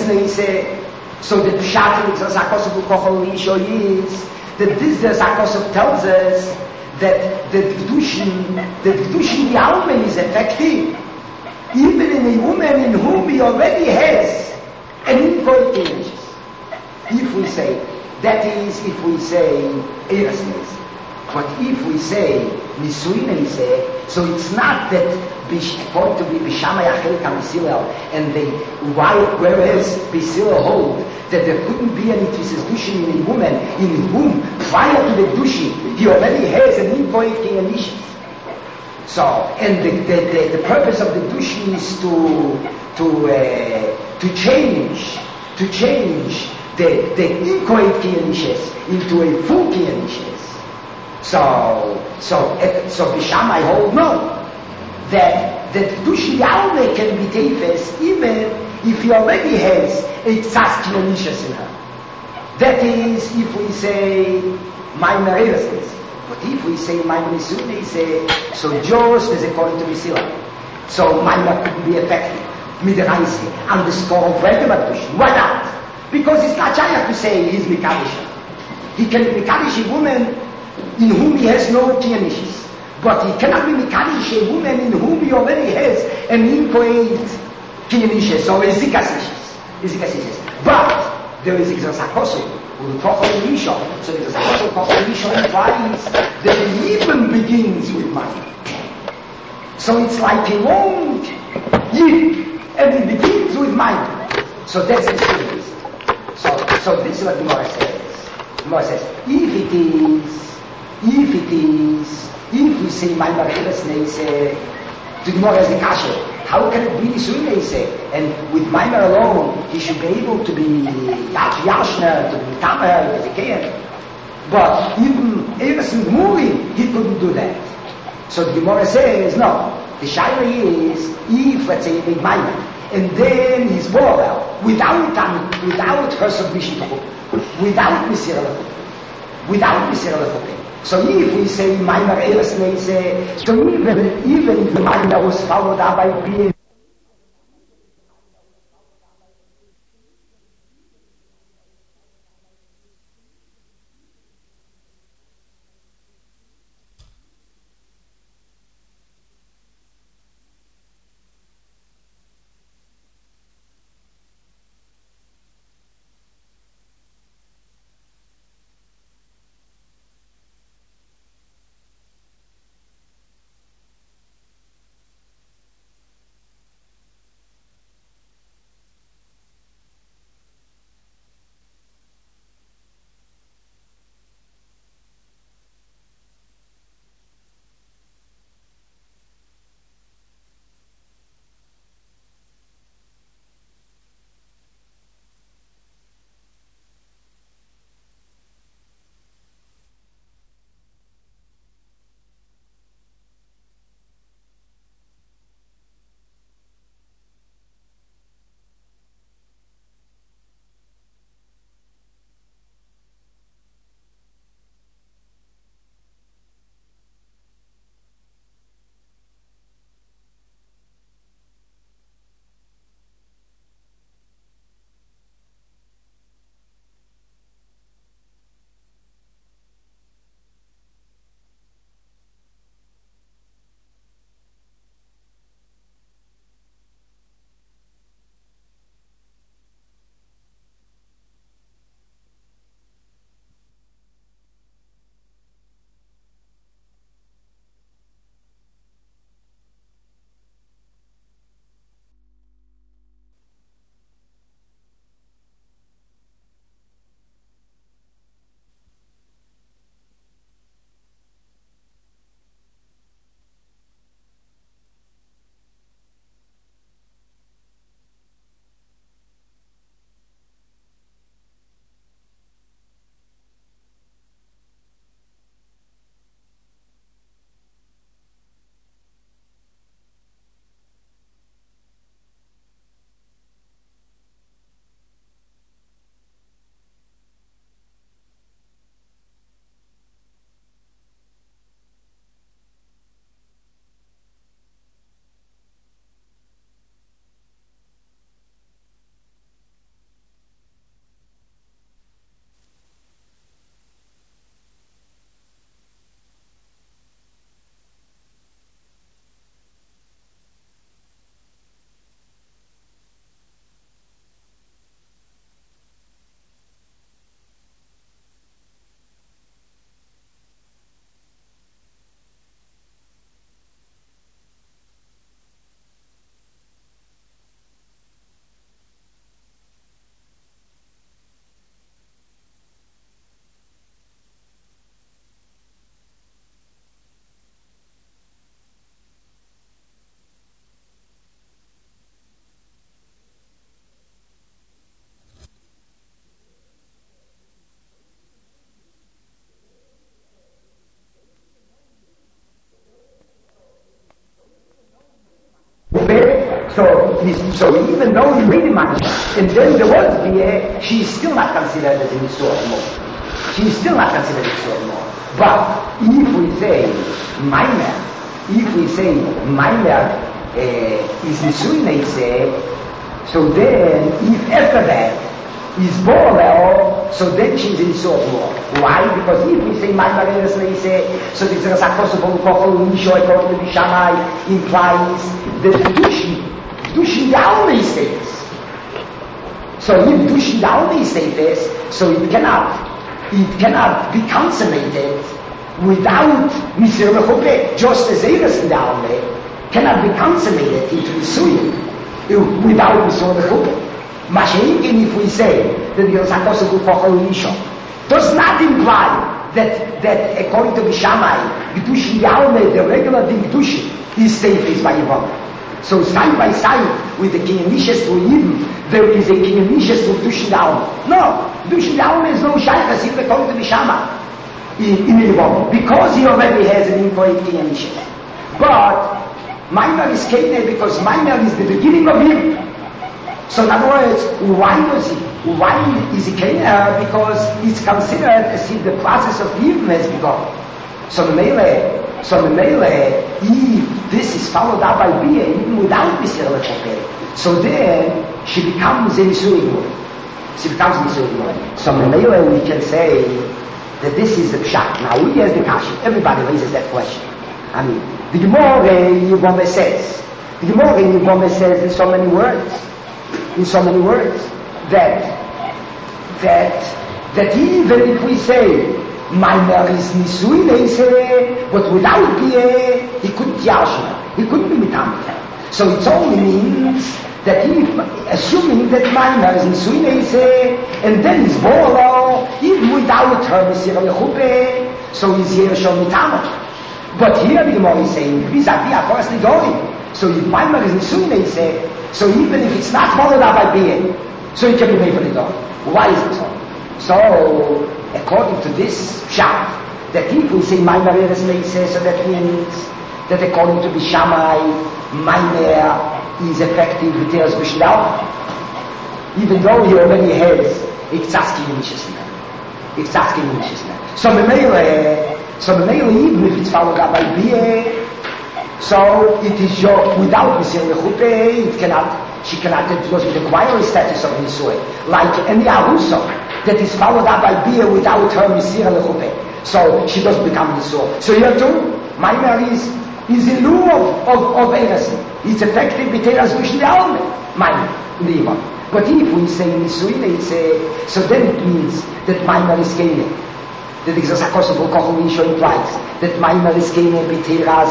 Iris so the pshat of the Zakosov Kochol Isho is that this the Zakosov tells us that the Kedushin, the Kedushin the Almen is effective even in a woman in whom he already has an incorrect image. If we say, that is if we say Iris. But if we say Nisuin say, so it's not that according to Bishama Yachelik HaMesila and they why whereas Bisila hold that there couldn't be any Tzitzis Dushin in a woman in whom prior to the Dushin he already has an incorrect Kinyanishes. So and the, the, the, the purpose of the Dushin is to to uh, to change to change the, the incorrect Kinyanishes into a full Kinyanishes. So, so, so Bishama hold no, that that Kedushin Yahweh can be tefes even if he already has a tzas Kinyanishes in her. That is, if we say minor earnestness. But if we say minor nisune, say so just as according to Mesila. So minor couldn't be effective. Midiraisi, underscore of regular Kedushin. Why not? Because it's not Shayach to say he's Mikadish. He can be Mikadish a woman in whom he has no Kinyanishes. But he cannot be Mikadish a woman in whom he already has an incorrect Kinyanishes or a Zikasishes. But there is Xasakosu, who will talk on the Misha. So the Xasakosu talk on the Misha implies that it even begins with money. So it's like a long yip, and it begins with money. So that's the series. So, so this is what the Gemara says. The Gemara says, if it is If it is, if we say my Marelas Neise, to the Gemara as the Kasha, how can it be Nisuin Neise? And with Maimer alone, he should be able to be Yashna, to be Tamer, to be Kayan. But even Eres and Muri, he couldn't do that. So the Gemara says, no. The Shaila is, if, let's say, he made Maimer, and then he's brought out, without, without her submission to Chuk, without Misira Lechuk, without Misira Lechuk. So if we say Maimer Eres Neise, so even, even if the Maimer was followed up by being So, so even though he made money, and then there was Bia, she's still not considered as a Nisur anymore. She's still not considered a Nisur anymore. But if we say minor, if we say minor uh, is Nisur Neiseh, so then if after that is Borel, so then she's in Nisur more. Why? Because if we say minor is Neiseh, so the Zerasakos of Kochel Nishoy according to Bishamai implies that Dushi Dushi Yalmei status. So if Dushi Yalmei status, so it cannot, it cannot be consummated without Misir Mechupe, just as Eres in Yalmei cannot be consummated into Nisuyim without Misir Mechupe. Masha'inkin, if we say that the Zakos of Kochel Nisho does not imply that, that according to Bishamai, Dushi Yalmei, the regular Dushi, is status by Yvonne. So side by side with the Kinyanishes to Yidden, there is a Kinyanishes to Dushin Alma. No, Dushin Alma is no Shaykhas if according to Bishama in, in Yidden, because he already has an incorrect Kinyanishes. But minor is Kene because minor is the beginning of him. So in other words, why was he? Why is he Kene? Because it's considered as if the process of Yidden has begun. So the Mele, so the Mele, if this is followed up by Bia, even without Misir Lechope, so then she becomes a Nisuigmur. She becomes a Nisuigmur. So the Mele, we can say that this is the Pshat. Now we as the Kashi, everybody raises that question. I mean, the Gemara in Yevamah says, the Gemara in Yevamah says in so many words, in so many words, that, that, that even if we say, minor is Nisui Neiseh, but without Bia, he couldn't Yashma. He couldn't be Mitamita. So it only means that he, assuming that minor is Nisui Neiseh, and then he's Bolo, even without her Misir Lechupe, so he's Yershon Mitamita. But here the Gemara is saying, vis-a-vis Akoras Nidori. So if minor is Nisui Neiseh, so even if it's not followed up by Bia, so it can be made for Nidori. Why is it so? So, according to this Pshat, that if we say minor eres meiseh, so that means that according to Bishamai, minor is effective with Teres Bishlau, even though he already has Iktsatski Nishesna. Iktsatski Nishesna. So Memele, so Memele, even if it's followed up by Bia, so it is your, without Misir Lechupe, it cannot, she cannot, it doesn't require a status of Nisui, like any Aruso, that is followed up by Bia without her Misir Lechupe. So she doesn't become Nisui. So here too, minor is, is in lieu of, of, of Eres. It's effective with Eres Vishli Alme, minor, Liva. But if we say Nisui, it's a, so then it means that minor is Kene. That the Zakos of Kochel Nisho implies that minor is Kene B'Teras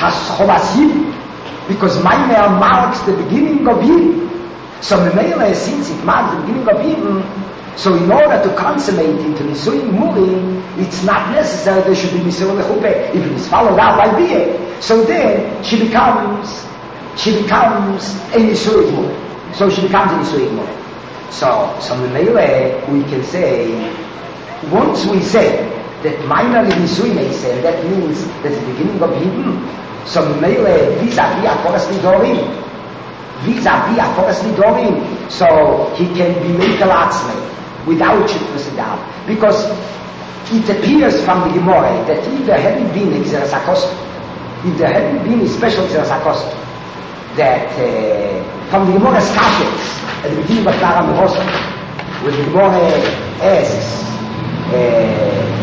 Has because minor marks the beginning of Yidden. So Memele, since it marks the beginning of Yidden, so in order to consummate into Nisuin Murim, it's not necessary there should be Misir Lechupe if it is followed out by Bia. So then she becomes, she becomes a Nisuin Murim. So she becomes a Nisuin Murim. So, so Memele, we can say, once we say that minor is Nisuin Neiseh, that means that's the beginning of Yidden. So Mele vis-a-vis Akoras Nidorim, vis-a-vis Akoras Nidorim, so he can be Meitel Atzmei without Shittus Adam, because it appears from the Gemara that if there hadn't been a Xeras HaKosov, if there hadn't been a special Xeras HaKosov, that uh, from the Gemara's Kashes at the beginning of Clara Merosa, where the Gemara asks, uh,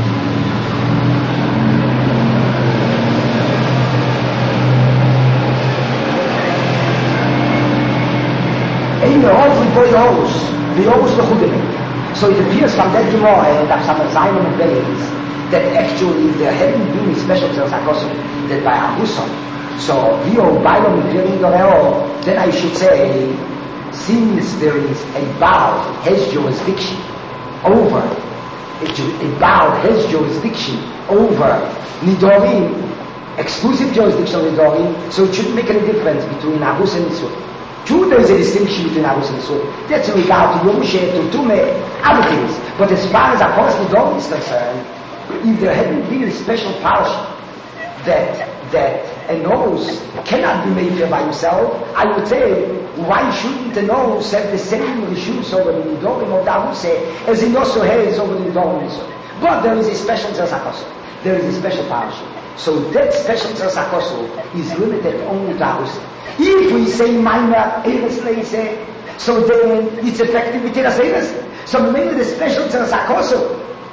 in the heart we boy always, we always the Chudemik. So it appears from that Gemara and that some Zayman and Beis that actually there hadn't been a special Xeras HaKosov that by Abuson. So we are Bailon Virin Doreo, then I should say, since there is a Baal has jurisdiction over, a, a Baal has jurisdiction over Nidorim, exclusive jurisdiction of Nidorim, so it shouldn't make any difference between Abus and Nisur. True, there is a distinction between Abus and Nisur. That's in regard to Yomushe, to Tume, other things. But as far as Akoras Nidorim is concerned, if there hadn't been a special parasha that, that a nose cannot be made by himself, I would say, why shouldn't a nose have the same rishus over the Nidorim or Davuse as it also has over the Nidorim? But there is a special Tzarsakosu. There is a special parasha. So that special Tzarsakosu is limited only to Davuse. If we say minor Eres Leise, so then it's effective with Eres Eres. So maybe the special Tzarsakosu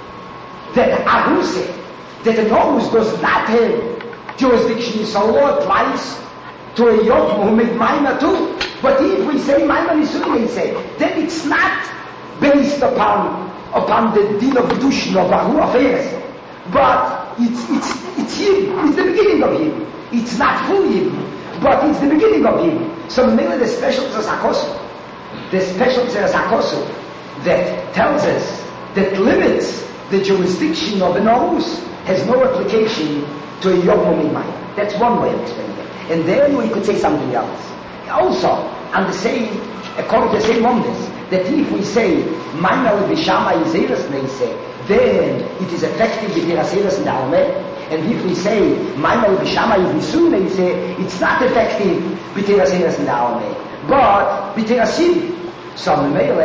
that Aruse, that the nose does not have jurisdiction in law applies to a Yom who made minor too. But if we say minor Nisuin, say, then it's not based upon upon the din of Kedushin of Aru affairs, but it's it's it's him. It's the beginning of him. It's not full him, but it's the beginning of him. So maybe the special Tzarsakosu, the special Tzarsakosu that tells us, that limits the jurisdiction of an Orus, has no application to a Yom Minor. That's one way of explaining it. And then we could say something else. Also, on the same, according to the same oneness, that if we say minor b'shama is eres neise, then it is effective with eres eres in the Almeh. And if we say minor b'shama is nisun neise, it's not effective with eres eres in the Almeh, but with eres sim. So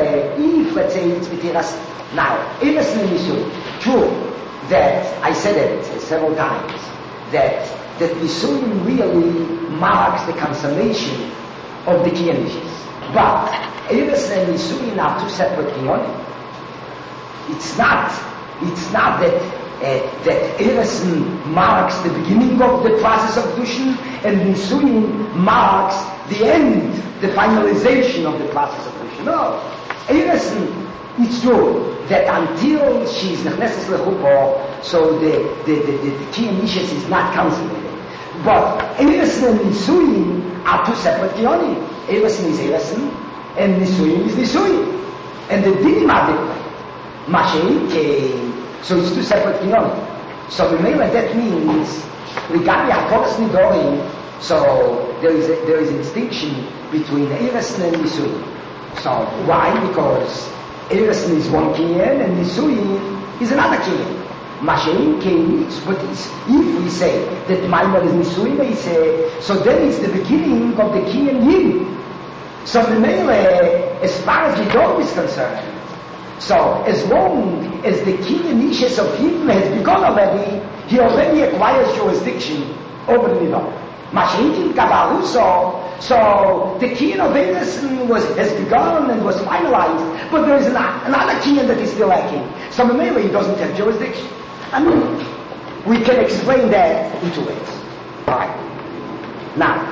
if let's say it's with eres now eres nisun, true that I said it several times that that nisun really marks the consummation of the Kiyanishes. But Eres and Nisuin are two separate Kiyonim. It's not, it's not that uh, that Eres marks the beginning of the process of Dushin and Nisuin marks the end, the finalization of the process of Dushin. No. Eres, it's true that until she is Nechneses Lechupo, so the, the, the, the, the Kiyanishes is not consummated. But Eres and Nisuin are two separate Kiyonim. Eres is Eres, and Nisuin is Nisuin. And the dinim are different. Mashein came, so it's two separate Kiyonim. So the name of that means, regarding Hakolas Nidorim, so there is a, there is a distinction between Eres and Nisuin. So why? Because Eres is one Kiyan and Nisuin is another Kiyan. Mashein came, but if we say that minor is Nisuin, they say, so then it's the beginning of the Kiyan Yim. So the Mele, as far as the dog is concerned, so as long as the Kiyanishes of him has begun already, he already acquires jurisdiction over the Nidor. Mashiach Kabaluso, so the Kiyan of Eres was has begun and was finalized, but there is an, another Kiyan that is still lacking. So the Mele, he doesn't have jurisdiction. I mean, we can explain that in two ways. All right. Now,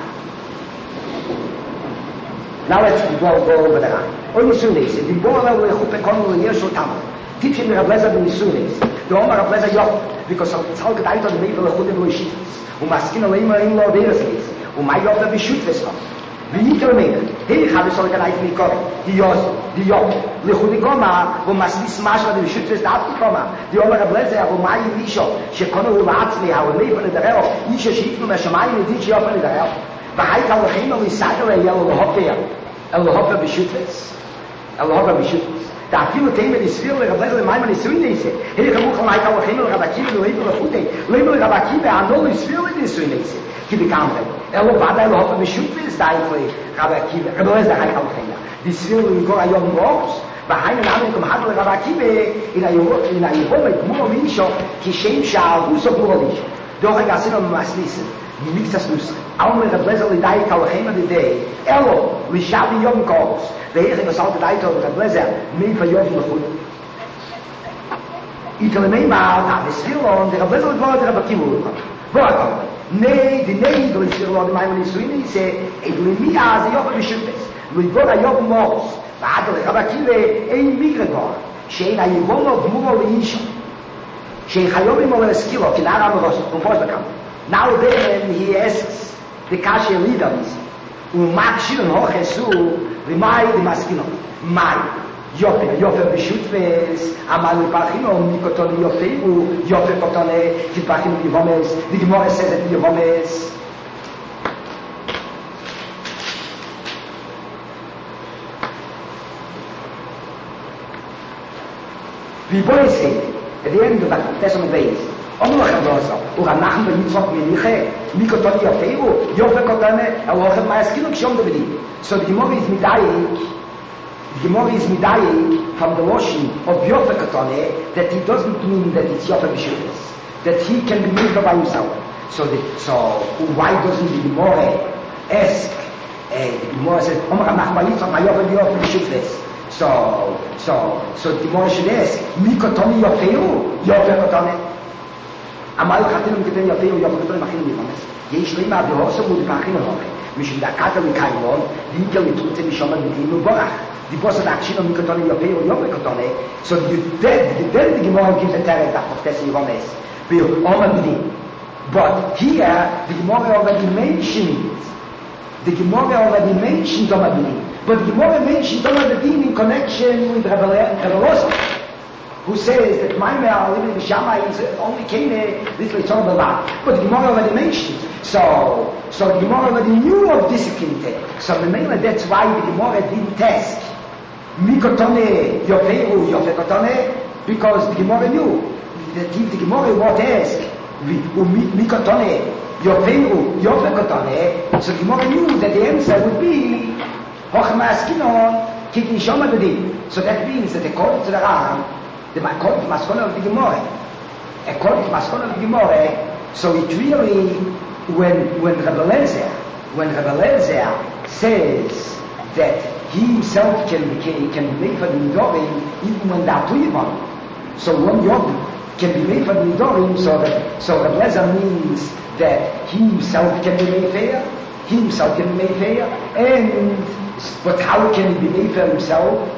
Now let's go, go over the line. O Nisunis, the Bora will Hupe Konul Yeshu Tamar. Teach him Rableza the Nisunis. The Omar Rableza Yop, because it's all getting on the Maple of Hude Luishis. Umaskin Lema in Law Deresis. Umay Yop the Bishut Vespa. Vehicle Maker. Hey, have you organized me call? The Yos, the Yop, the Hudikoma, who must be smashed by the Bishut Vespa Koma. The Omar Rableza, Umay Nisho, Shekono Latsli, our neighbor in the Rel, Isha Shitnu Meshamay, and Dichi up in the Rel. Bahai Kalachino is Saturday, Yellow Hopper. Elohopper Bishutves. Elohopper Bishutves. The Akilu came in his field, Rabbi Maiman is Sunday. Here come from like our Himmel, Rabakiva, the label of Fute. Label Rabakiva, and all his field in Sunday. He became them. Elohopper, Elohopper Bishutves, died for Rabakiva. Rabbi is the High Kalachina. This field will go a young rocks. Behind an army come Hadl Rabakiva, in a in a Yehovah, Murovisho, Kishem Shah, Russo Murovisho. Doch I got sit on my listen. Mix us loose. Alme the Blazer Lidai Kalachema the day. Elo, we shall be young calls. The Erik was out the light of the Blazer, made for young food. Italemema, the still on the Blazer Lord Rabakimu. Go Nay, the name is still on my money swing, say, it will be as the Yoga Bishopes. We got a young moss. But the Rabakive, a migrant. Shane, I won't know more Isha. Shane Hayomi Moleskilo, Kinara Moros, composed the company. Now then he asks the Kasha leaders, Umak Shirin Hochesu, Rimai the Maskino, Mai, Yope, Yope Bishutves, Amalu Pachino, Nikotoni Yofebu, Yope Kotone, Tipachim Yivomes, the Gemora says at Yivomes. The boy said, at the end of the Testament days, אומר לכם לא עושה, הוא אנחנו במצוות מניחה, מי כותב יפהו, יופי כותב, הוא הולכת מה יסכינו כשום דבדי. So the Gemara is medayik, the Gemara is medayik from the washing of Yofe Katane, that it doesn't mean that it's Yofe B'Shuvas, that he can be moved by himself. So, the, so why doesn't the Gemara ask, uh, the Gemara says, Omer HaMachmalitz of Yofe Yofe B'Shuvas. So, so, so the Gemara should ask, Mi Katane Yofeu, Yofe Katane. Amal Chatinu Keten Yofeu, Yofe Katane Machinu Mivanes. Yesh Lima B'Hosa Mud Machinu Hoche. משום דקת ומקיימון, ויקל מתרוצה משום הדברים מבורך. דיבוס הדקשינו מקטוני יפה או יופה קטוני, so you did, you did the Gemara gives a terror that of Tessie Yomes, with all of the But here, the Gemara already mentioned it. The Gemara already mentioned Omabini. But the Gemara mentioned Omabini in connection with Rebbelosa, who says that my male living in Shammai is only came this way sort of a lot. But the Gemara already mentioned it. So, so the Gemara already knew of discipline text. So the main that's why the Gemara didn't test. Mikotone Yofeu Yofekotone, because the Gemara knew that if the Gemara would ask Mikotone Yofeu Yofekotone, so the Gemara knew that the answer would be Hochmaskinon Kikin Shomadadi. So that means that according to the Ram, the according to Maskona of the Gemara, according to Maskona of the Gemara, so it really, when when Rebbe Lezer, when Rebbe Lezer says that he himself can can, can be made for the Nidorim even when they're Tuyivon. So one Yom can be made for the Nidorim, so that so Rebbe Lezer means that he himself can be made fair, he himself can be made fair, and but how can he be made for himself?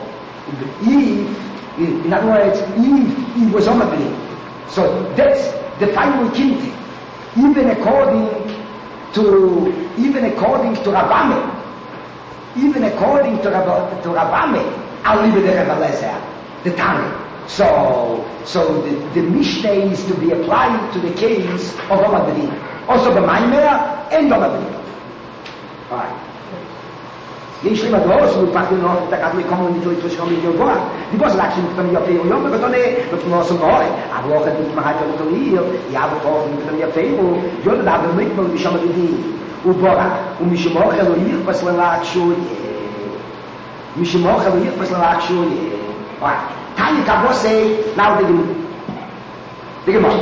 If In other words, Eve, Eve was Omabli. So that's the final kinti. Even according to, even according to Rabbame, even according to, Rab, to Rabbame, I'll leave it the Rebbe Lezer, the Tani. So, so the, the Mishnah is to be applied to the case of Omabli. Also the Maimer and Omabli. Alright. יש לי מדרוס, הוא פחד לנוח את הקד מקום וניתו איתו שכם מיליון גבוה. דיבוס להקשים קטני יפה או יום וקטני, ותנו עשו נורי. אבל אוכל מתמחת אותו לעיר, יעבו פה וקטני יפה הוא, יוד דאב ומתמול משום הדדי. הוא בורק, ומשום אוכל הוא יחפש ללהקשו יהיה. משום אוכל הוא יחפש ללהקשו יהיה. תאי כבוסי, נאו דגמור. דגמור.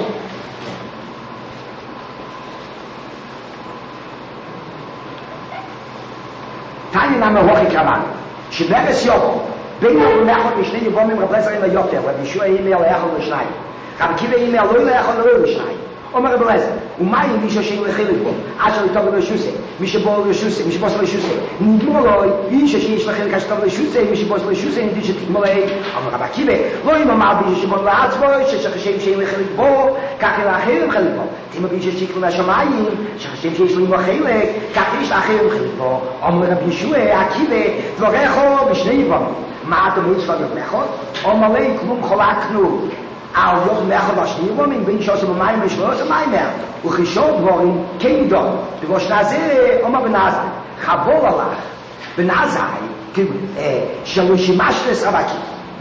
Tanya Name Hochi Kavan. Sheberes Yoko. בין הלכות משני יבומים רב לזר עם היותר, רב ישוע אימי על היחול לשניים. רב קיבה אימי על לא ליחול לא לשניים. אומר רב לזר, ומה אם מישהו שאין לחיל בו? עד שלטוב לרשוסי, מי שבוא לרשוסי, מי שבוס לרשוסי. נדמו לו, איש שיש לחיל כשטוב לרשוסי, מי שבוס לרשוסי, נדמה שתגמול להם. אומר רב קיבה, לא אם אמר בי שבוא לעצבו, שחשב שאין לחיל בו, כך אלא אחרים חיל בו. תימא בי ששיקלו מהשמיים, שחשב שיש לו חלק, כך יש לאחרים חיל בו. אומר רב ישוע, עקיבה, דבריך בשני יבומים. מה אתם רואים שפעם יבמחות? אומר לי, כלום חולקנו על יבמחות בשני יבומים, בין שעושה במים ושלושה מיימר. וחישוב דבורים, כן דום. בראש נעזה, אומר בנעזה, חבור הלך, בנעזה, של שימשלס רבקי.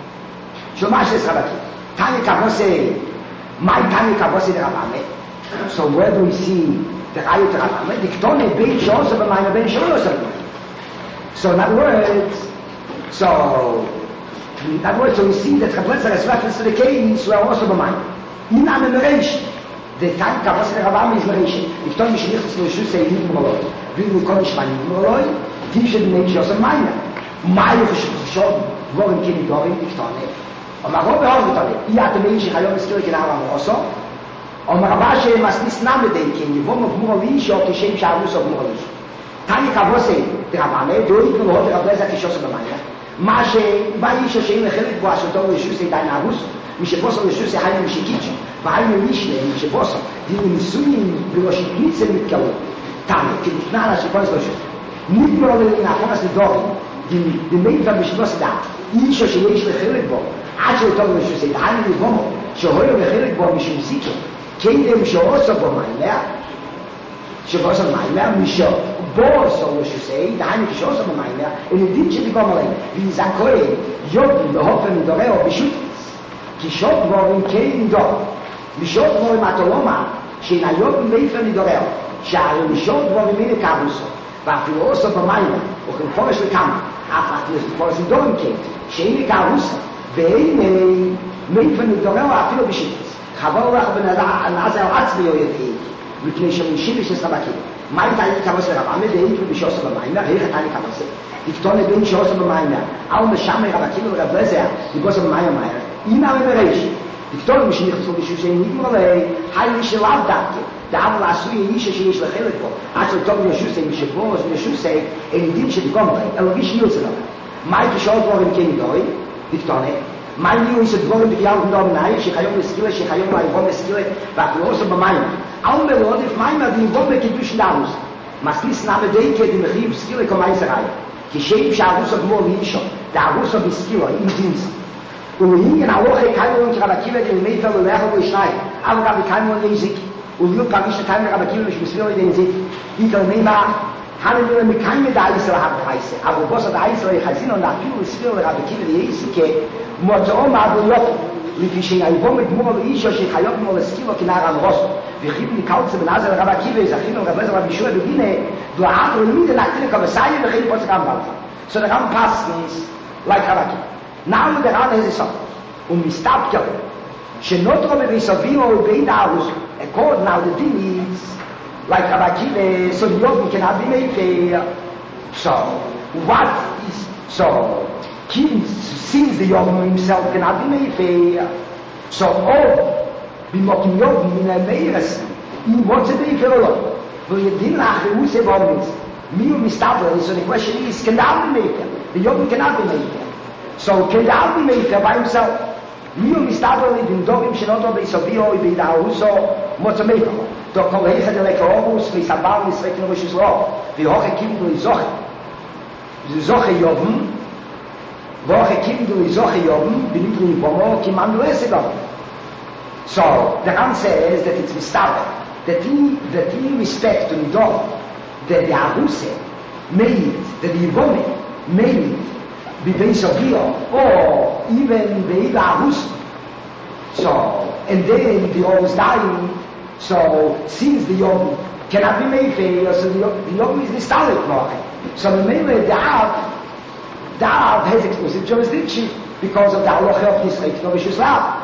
שימשלס רבקי. תני כבוסי, מה תני כבוסי דרבמה? So where do we see the Rayot Rambam? The Ketone בין שעושה במים ובין שלושה במים. So in other words, So, in other words, so we see that Chabletzer has reference to the case where also the mind. In an enumeration, the time Kavos the Rabam is enumeration. If Tony Shenichus no should say Yid Moloi, we will call Ishman Yid Moloi, give you the nature of the mind. Mayo Shishon, Vorim Kini Dorim, Diktone. O Mago Behor Diktone, Iya Tomei Shechayom Eskir Kinara Moso, O Maraba She Masnis Namedei Kini, Vom of Muralish, or Kishem Sharus of Muralish. Tani Kavos the Rabam, do it will hold the Rablezer Kishos of the mind. מה שבאיש שאין לחלק בו השלטון רשוס עדיין הרוס, מי שבוסו רשוס החיים משיקיצ'ו, והיינו מישלם, מי שבוסו, דינו ניסויים ולושיק ניצל מתקלו, תאמי, כי נתנה על השלפונס רשוס. נתנו לו לנעפונס לדורים, דמי דבר בשבוס דעת, אישו שיש לחלק בו, עד שלטון רשוס עדיין לבומו, שהויו לחלק בו משום סיכו, כדם שעוסו בו מיימר, שבוסו מיימר, משו, בוסו רשוסי, דהיינו כשעוסו בו מיימר, אלודים שתגום עליהם, ויזכוי יודי בהופן מדורהו בשוטס, כי שוט דבורים כן דור. משעות דבורים התולומה, שנהיום מאיפה נדורר, שהרי משעות דבורים מיני קרוסו, ואפילו עושו במים, וכן פורש לכמה, אף אפילו פורש לדורים קט, שאין קרוסו, ואין מאיפה נדורר אפילו בשיטס. חבור לך בנעזר עצמי או ידעי, מפני שמושים ושס רבקים. מה הייתה לי כבוס לרב? עמד דהית ובשעוסו במים, איך הייתה לי כבוס? תקטון לבין שעוסו במים, אל משמי רבקים ורב לזר, תגוסו במים המהר. הנה המרש. תקטון משניך צור בשביל שאין נגמר לי, היי לי שלאו דווקא. דאבל עשוי אישה שיש לחלק בו. עד שטוב ישוסי, משבוס וישוסי, אין ידים שתקום לי, אלא גיש יוצא לו. מה הייתה שעות דבורים כן ידוי? תקטון מה יהיו איזה דבורים בגלל ונדום נאי, שחיום לסקילה, שחיום לעיבון לסקילה, ואפילו עושה במים. אל מלוד, if מים עדיבון בקידוש לארוס. מסליס נעמד די כדי מחיב סקילה כמי זרעי. כשאם שהארוס הגמור לאישו, דארוס בסקילה, עם דינס. ולהינגן הלוחי קיימון כרבקילה דלמי פלו לאחר וישנאי, אבל גם קיימון להזיק. וליו פרמיש לקיימון רבקילה משמסבילה דנזיק. איתו מימה, Halleluja, mit keinem der Eisler hat heiße. Aber was der Eisler heißen und nach viel ist viel der Kinder Jesuke, Motor mal Joch, wie sie ein Baum mit Mur ist, sie hayot mal das Kilo knar am Rost. Wir geben die Kautze benazer aber Kinder ist hin und aber wie schon beginne, du hast und mit der Kinder kann sein, wir gehen was kann machen. So der Ram passt nicht, like Rabaki. Now der Ram ist so. Und mi stop ja. Shenotro be Savio be Davos, a code now the things like Rabaki, so the Yom cannot be made fair. So, what is, so, Kim sees the Yom himself cannot be made fair. So, oh, be mocking Yom in a virus. He wants to be fair alone. Will you deal nach the Use Bombings? Me and Mister so the question is, cannot be made fair? The Yom cannot be made fair. So, cannot be made fair by himself. Me and Mister in Dogim Shenoto be Savio, be Dauso, what's a maker? Da kommen hier der Lekobus, wie Sabal ist rechnerisch so. Wie hoch kimt du Zoch. Die Zoch Jobben. Woche kimt du Zoch Jobben, bin ich in Bomo, ki man du es egal. So, the answer is that it's Mister. That he that he respect to do that the Aruse made that the woman made be based of here or even the Aruse. So, and then the old is dying. So, since the Yom cannot be made fair, so the, the Yom is the Stalik market. So, the main way, the Av, the Av has exclusive jurisdiction because of the Halacha of Nisrei of Yisrael.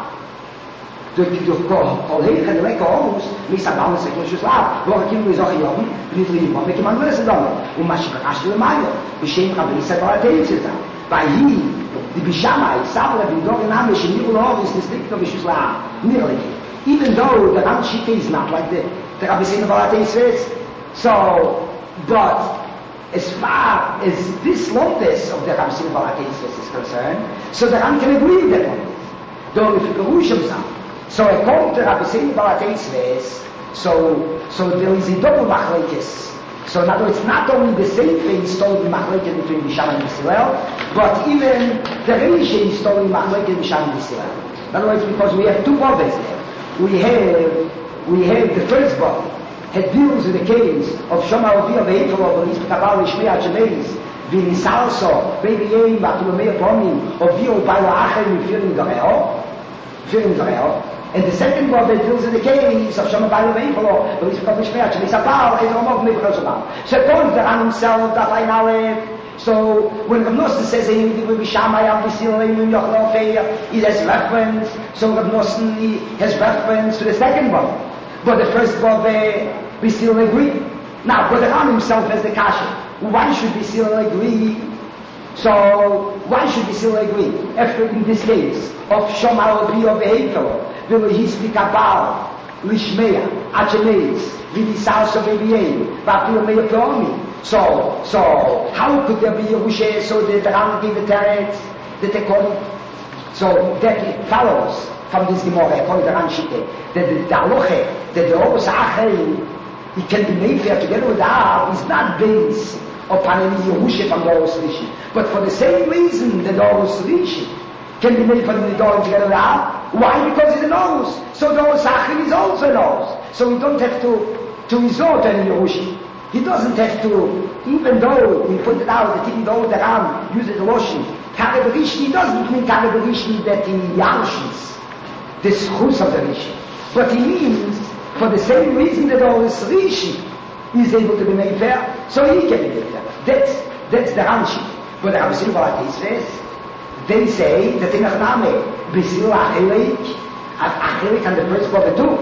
The Kol Heich and the Reka Horus, Misa Baum is Reka Yisrael. Woche Kim is Ochi Yom, Nidri Yom, Mekim Anu Esa Dome, und Mashikarash Lemayo, B'Shem Rabbi Yisrael Baratei Yitzita. By he, the Bishamai, Sabra, the Dog and Amish, and Nirul Horus, Nisrei of Yisrael. Nearly. Even though the Ramshita is not like the, the Rabbi Seinu Baratei says. So, but as far as this lotus of the Rabbi Seinu Baratei says is concerned, so the Ram can agree with that lotus. Though if you can wish himself. So according to Rabbi Seinu Baratei says, so, so there is a double machlekes. So in other words, not only the same thing is told in machlekes between Bisham and Yisrael, but even the Reishi is told in machlekes Bisham and Yisrael. In other words, because we have two brothers there. We have, we have the first book that deals with the case of Shoma Ovia Ve'efro, of Elis Kabal, Ishmei HaShemeis, V'Nisalso, Be'V'Yeim, V'Atulomei Apomim, Ovia U'Bayo Achem, V'Firin Doreo, V'Firin Doreo. And the second book that deals with the case of Shoma Bayo Ve'efro, of Elis Kabal, Ishmei HaShemeis, Apal, Chizomov, Me'V'Chosomah. So according to the Ran himself, that I know so when Rav Nosson says anything with Bishamai al Bisilim in Yochel he has reference. So Rav Nosson he has reference to the second book, but the first book uh, we still agree. Now, but the Ram himself has the kasha. Why should we still agree? So why should we still agree? After in this case of Shomar Obi of Heikel, will he speak about Lishmeya, Achemeis, Vidisal of Evier, Vapilomei Plomi? So, so, how could there be a Rushe so that the Ram gave the teretz that they call it? So, that it follows from this Gemara, according to the Ram Shite, that the Halacha, that the Obos Achei, it can be made fair together with the Av, is not based upon any Yerusha from the Obos Rishi. But for the same reason that the Obos Rishi can be made from the Dorim together with the Av. Why? Because it's an Obos. So the Obos Achei is also an Obos. So we don't have to, to resort to any Yerusha. He doesn't have to, even though we put it out, that even though the Ram uses the lotion, Kareberishni doesn't mean Kareberishni that he yarshes the schus of the Rishi. But he means, for the same reason that all this Rishi is able to be made fair, so he can be made fair. That's, that's the Ranshi. But the Rabbi Silva says, they say that in Achname, Bisil Achelik, Achelik and the first prophet too.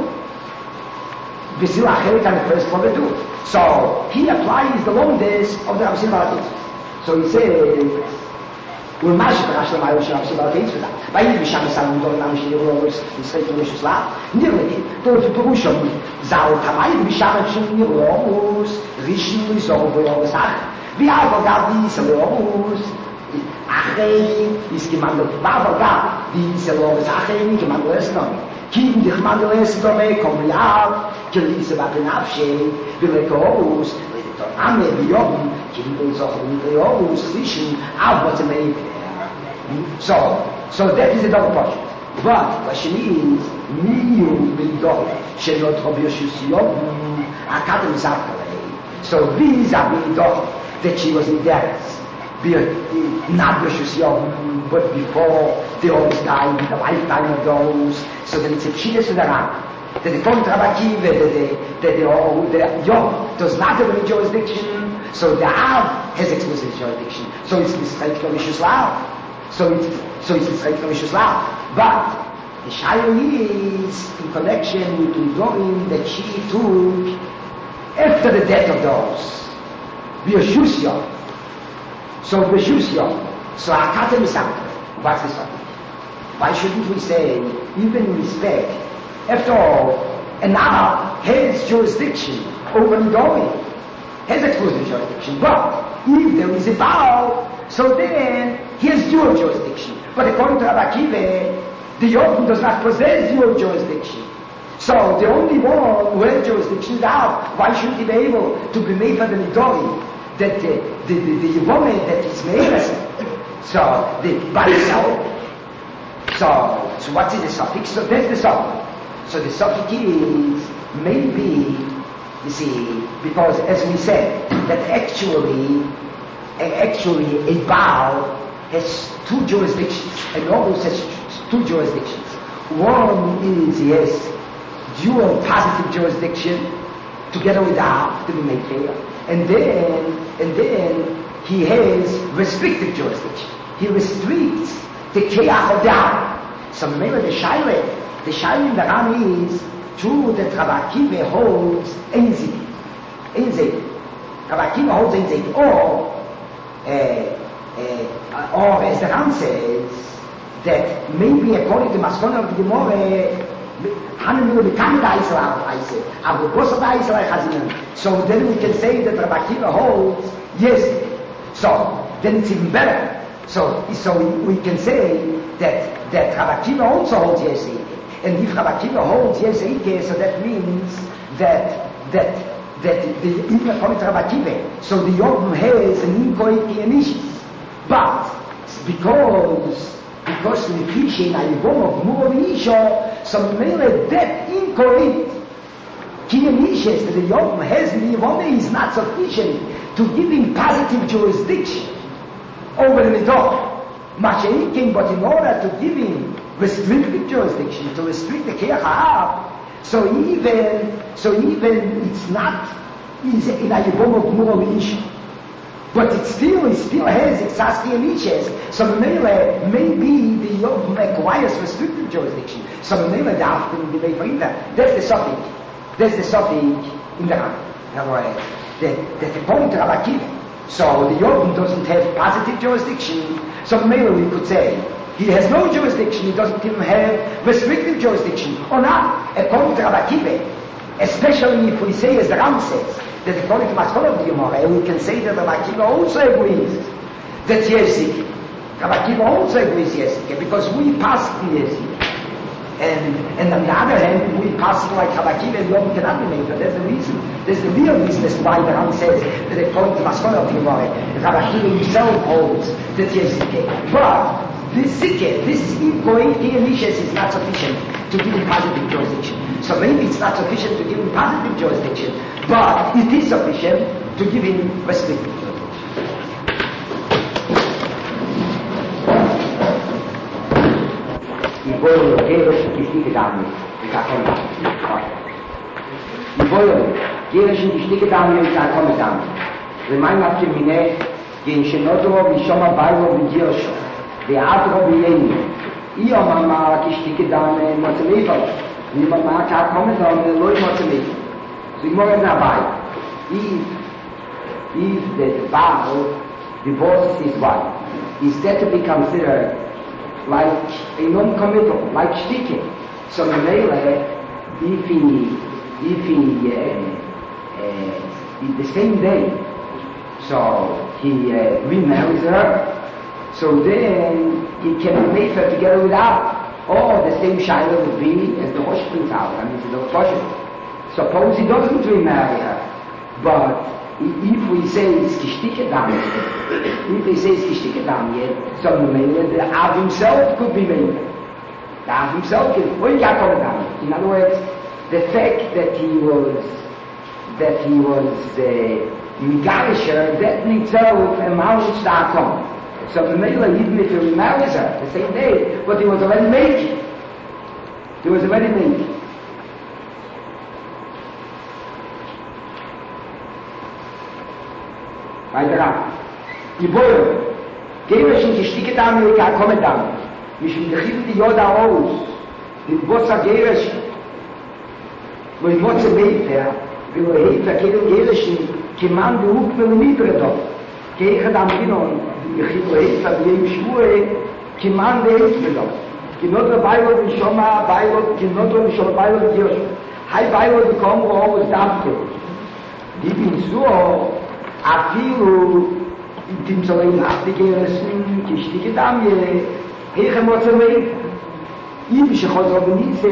Bisil Achelik and the first prophet too. So he applies the longness of the Rabbi Silva. So he says, we'll mash it, Rashi Lamai, Rashi Rabbi Silva for that. By him, Misham Salam, Dor Nam Shir, Roros, in straight to Rosh Slav. Nearly, to Purusham, Zal Tamai, Misham Shir, Roros, Rishnu, Zor, Roros, Ach. We have a God, these Roros. Achei is gemandelt, Bavaga, die ist Roros, Achei, gemandelt es noch. Kim dich mandelt es noch, komm ja, geließe was in Abschei, will ich Roros, Ame, Biom, Kim will so mit Roros, Rishnu, aber zu mir. So, so that is the double portion. But question is, Miyu Bidor, Shelot Robiashus Yom, Akadem Zakale. So these are Bidor, that she was in death. Not Rosh Yom, but before they always died in the lifetime of those. So that it's a Pshidus to the Ram. That the Kontrabakiv, that the, that the, oh, the Yom does not have any jurisdiction. So the Av has exclusive jurisdiction. So it's the straight from Yishuslav. So it's, so it's the straight from Yishuslav. But the Shaila is in connection with the Dorim that she took after the death of those. B'Yoshus Yom. So B'Yoshus Yom. So Akatem is out. What's this one? Why shouldn't we say, even in respect, after all, an Av has jurisdiction over Dorim, has exclusive jurisdiction. But if there is a Baal, so then he has dual jurisdiction. But according to Rabbi Akiva, the Yom does not possess dual jurisdiction. So the only one who has jurisdiction is Av. Why shouldn't he be able to be made for the Nidori? That the the the, the woman that is made, so the by itself. So so what is the suffix? So that's the suffix. So the suffix is maybe, you see, because as we said that actually actually a Baal has two jurisdictions. A noble has two jurisdictions. One is he has dual positive jurisdiction together with Av to be made fair. And then, and then he has restrictive jurisdiction. He restricts the Keach of the Av. So maybe the Shaila, the Shaila in the Ram is true that Rabbi Akiva holds Einzig. Einzig. Rabbi Akiva holds Einzig. Or, uh, uh, or as the Ram says, that maybe according to Maskona of the Gemara, so then we can say that Rabbi Akiva holds yes. So then it's even better. So so we can say that that Rabbi Akiva also holds yes. And if Rabbi Akiva holds yes, so that means that that that the even according to Rabbi Akiva, so the Yom has an inchoate initiative. But because because we appreciate a Yom of more Isha, so maybe that incorrect Kiyanishes that the Yom has in the Yom is not sufficient to give him positive jurisdiction over the Midah. Masha'ik, but in order to give him restricted jurisdiction, to restrict the Keach HaAv, so even, so even it's not, is in a Yom of more Isha. But it still, it still has Exasti and Iches. So maybe, maybe the Yom acquires restricted jurisdiction. So maybe the Av can be made for either. That's the suffix. That's the suffix in the Ram. That, that's the point of Rabbi Akiva. So the Yom doesn't have positive jurisdiction. So maybe we could say, he has no jurisdiction, he doesn't even have restrictive jurisdiction. Or not, according to Rabbi Akiva. Especially if we say, as the Ram says, that according to Maskol of the Gemara, we can say that Rabbi Akiva also agrees that Yesik. Rabbi Akiva also agrees Yesik, because we pass the Yesik. And, and on the other hand, we pass it like Rabbi Akiva and Yom cannot be made. But that's the reason. That's the real reason as why the Ram says that according to Maskol of the Gemara, Rabbi Akiva himself holds that Yesik. But this Sikke, this inchoate initiative is not sufficient to give him positive jurisdiction. So maybe it's not sufficient to give him positive jurisdiction, but it is sufficient to give him restrictive jurisdiction. gerisch gesticke Dame. Ich sag komm. Die Boye, gerisch gesticke Dame, ich sag komm Dame. Wir meinen auf dem Mine, gehen Schenodo, wie schon mal bei wo wir hier schon. Der Adro wie Eni. Ihr Mama gesticke Dame, Motzelefer. Wie Mama kann kommen, sondern Leute Motzelefer. So ich morgen dabei. If, if the vow, divorce his wife, is that to be considered like a non-committal, like sticking. So the male, if he, if he, uh, uh, the same day, so he uh, remarries her, so then he can make her together without, or the same Shiloh would be as the Rosh brings out. I mean, it's not possible. Suppose he doesn't remarry her, but if we say it's gesticke Dame, if we say it's gesticke Dame, so the Av himself could be made. The Av himself could, or Yaakov Dame. In other words, the fact that he was, that he was uh, Migarisher, that in itself amounts to Akom. So the Mela, even if he remarries her the same day, but he was already made. He was already made. Weiter. Die Boye. Gehen schon die Stücke da mir gar kommen da. Ich bin der Hilfe die Joda aus. Die Bossa Gerisch. Wo ich muss mit der, wie wir hier verkehren Gerisch, die Mann die Hut mit mir dort. Gehen da mir noch die Hilfe ist, da wir Schuhe, die Mann der ist mir dort. Die Not dabei wird schon mal bei und die Not schon bei und hier. Hai bei und kommen raus da. Die bin so אפילו תמצאים אפתיקי רסים כשתיקי דמיה איך הם מוצאים אם שחוזר בניסי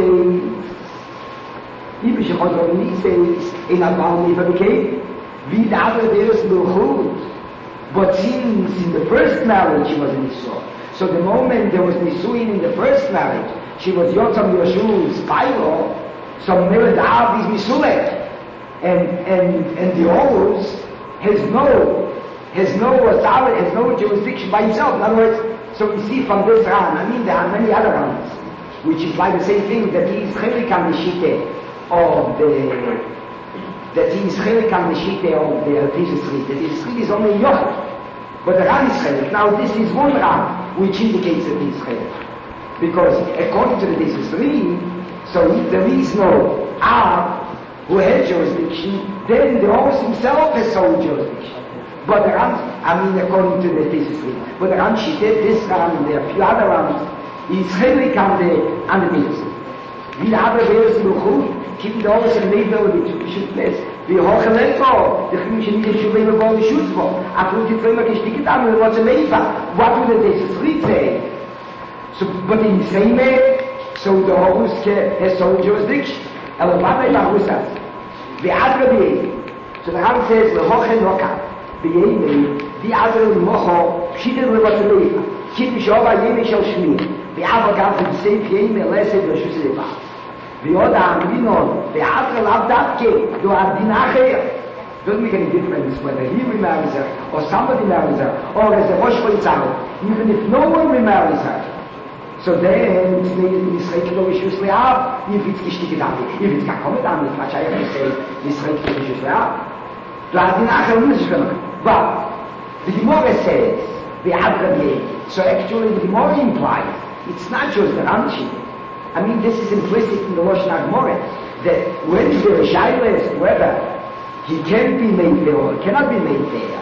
אם שחוזר בניסי אין הבאו מפבקי וידעבר דרס בלכות but since in the first marriage she was in Nisua so the moment there was Nisuin in the first marriage she was Yotzam Yoshu's Philo so Mered Av is Nisulet and, and, and the Horus has no, has no authority, has no jurisdiction by himself. In other words, so we see from this Ran, I mean there are many other Rans, which imply the same thing, that he is Chelikam Nishite of the, that he is Chelikam Nishite of the Alpizis Street, that his Street is only Yochel, but the Ran is Chelik. Now this is one Ran, which indicates that he is Chelik. Because according to the Alpizis Street, so if there is no Av, who has jurisdiction, then the horse himself has sole jurisdiction. But the Ram, I mean according to the thesis, but the Ram, she did this Ram and there are a few other Rams, is Chelik on the, on the Mitzvah. Wie der andere wäre es in Ruchut, kippen die Horse in Leben oder die typische Plätze. Wie hoch ein Lefo, die Chemischen nicht schon immer wollen, die Schutzwo. Aber die Firma gestickt haben, und was im Leben, what would the thesis read say? So, but in the same way, so the horse has sole jurisdiction. Aber was ist der Russas? Wie andere wie so der Ram says, wir hochen locker. Wie jene, die andere Mocho, schieden wir was zu leben. Kipp ich aber jene schon schmied. Wie aber ganz im Seif jene, lese ich durch Schüsse leben. Wie oder am Linon, wie andere Labdatke, du hast die nachher. Doesn't make any difference whether he remarries her, or somebody marries her, or as a Rosh Chodesh, even if no one remarries her. So then, it's Nisreki lo Rishus Le'av, if it's gesticke Dame. If it's kakomet Dame, it's much higher to say Nisreki lo Rishus Le'av. Du hast den Acher Unishvim. But, the Gemara says, the Adrabye, so actually the Gemara implies, it's not just the Ramchi. I mean, this is implicit in the Lashon HaGemara, that when the Shaila is whether he can be made there or cannot be made there,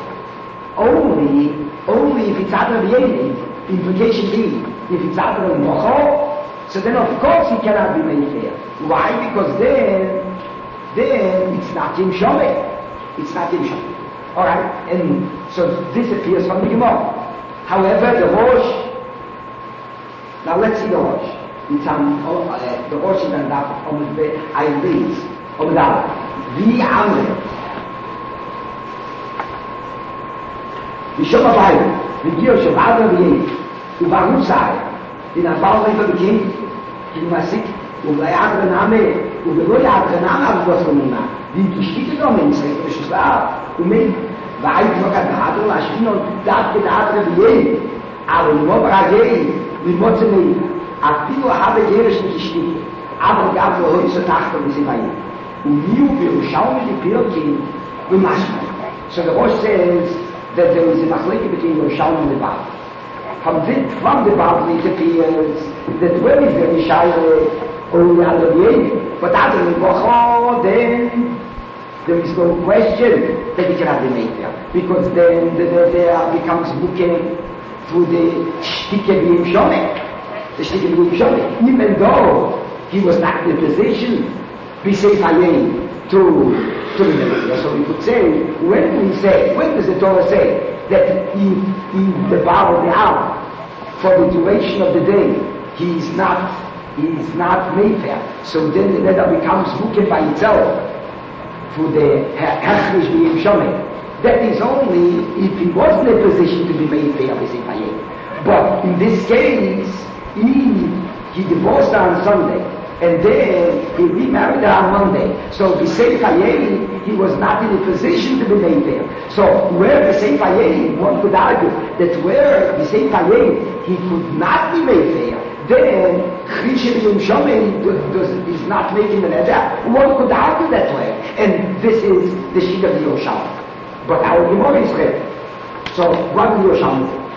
only, only if it's Adrabye, the implication being, if it's Adar Mocho, so then of course he cannot be made fair. Why? Because then, then it's not Yim Shomeh. It's not Yim Shomeh. Alright? And so this appears from the Gemara. However, the Rosh, now let's see the Rosh. It's on, uh, the Rosh is on that, on the, I read, on that. Vi Amre. Vishom Abayim. Vigio Shabbat V'yeh. ובערוץ סער, ונעבר לך בקין, כי הוא מעסיק, ובלי עד רנאמה, ובלא יעד רנאמה, אבל לא סלומה, ואם תשתית את אומן, צריך בשוסלר, ומן, והיית לא כדעתו, להשכינו דעת כדעת רביעי, אבל לא ברגעי, ללמוד צמאי, אפילו habe גרש נשתיקה, אבל גם לא הויסו תחתו בסיבאים. ומיהו בירושלמי לפרקים ומשמע. So the Rosh says that there is a machlekes between Yerushalmi and the Baal. From the, from the Baal it appears that when is the Mishayre or the Adonai, but other than Bochor, then there is no question that he cannot be made there. Because then the, the, there becomes booking to the Shtike B'Yim Shomek. The Shtike B'Yim Shomek. Even though he was not in a position, be safe again to to the Messiah. So we could say, when we say, when does the Torah say that in, in the bar of the hour, for the duration of the day, he is not, he is not made there. So then the letter becomes booking by itself for the Hechrish B'Yim Shomek. That is only if he was in a position to be made there, we say, but in this case, he, he divorced her on Sunday. And then he remarried her on Monday. So B'Seif Hayei, he was not in a position to be made there. So where B'Seif Hayei, one could argue that where B'Seif Hayei, he could not be made there, then Chrishe B'Yim Shomek is not making the letter. One could argue that way. And this is the sheet of the Yerushalmi. But our Gemara is ready. So what do Yerushalmi say?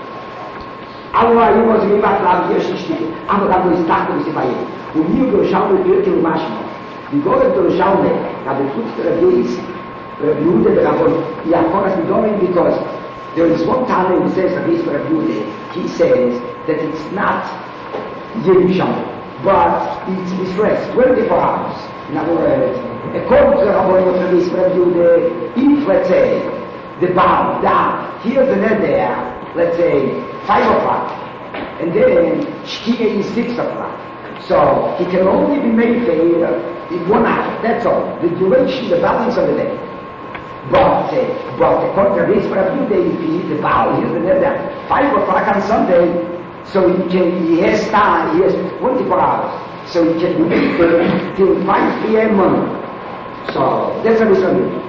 Aber ich muss mir mal sagen, hier steht, aber da muss ich dachten, wie sie bei ihm. Und hier Yerushalmi wird in Maschma. Die Gott Yerushalmi, da der Fuchster Geist, Jude der Rabon, ja, for us doing because there is one time he says that this for Jude, he says that it's not Yerushalmi, but it's distressed, twenty-four hours. In other words, according to the Rabon of this for Jude, if let's say the bomb down, here's the net there, let's say five o'clock, and then Shkia is six o'clock. So he can only be made there in one hour, that's all. The duration, the balance of the day. But, uh, but according to this, for a few days, if he hit the bow, here's the net there, five o'clock on Sunday, so he can, he has time, he has twenty-four hours. So he can be made there till five p.m. Monday. So that's what he's going to do.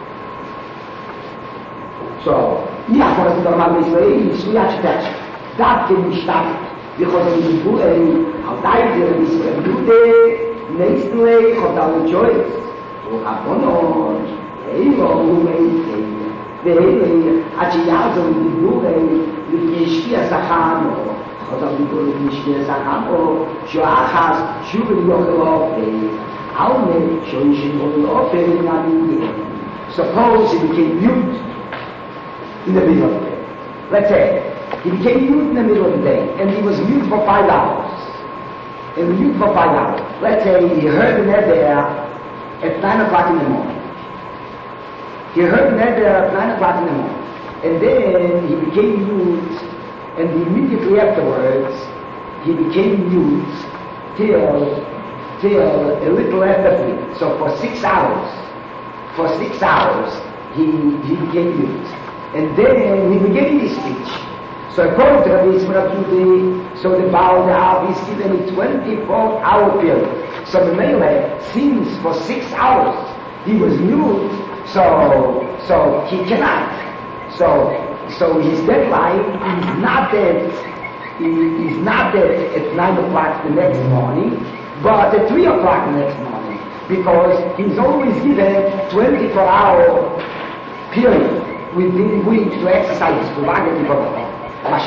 So, ja, voor het normaal Israëli's, ja, dat dat kan niet staan. We gaan in de boel en al die is een Jude, meestal gaat dan een choice. We gaan gewoon helemaal mee. We hebben als je ja zo in de boel en je schia zagaan, gaat dan die boel in schia zagaan, of zo achas, zo wil je ook wel al met zo is je wel op en naar die. Suppose he became mute in the middle of the day. Let's say, he became mute in the middle of the day, and he was mute for five hours. And mute for five hours. Let's say he heard the there at nine o'clock in the morning. He heard the there at nine o'clock in the morning. And then he became mute, and immediately afterwards, he became mute till, till a little after three. So for six hours, for six hours, he, he became mute. And then he began his speech. So according to Rabbi Yisrael, so the Baal Da'av is given a twenty-four hour period. So the Melech, since for six hours he was mute, so so he cannot. So so his deadline is not that he is not that at nine o'clock the next morning, but at three o'clock the next morning, because he's always given twenty-four hour period within which to exercise his prerogative of the law.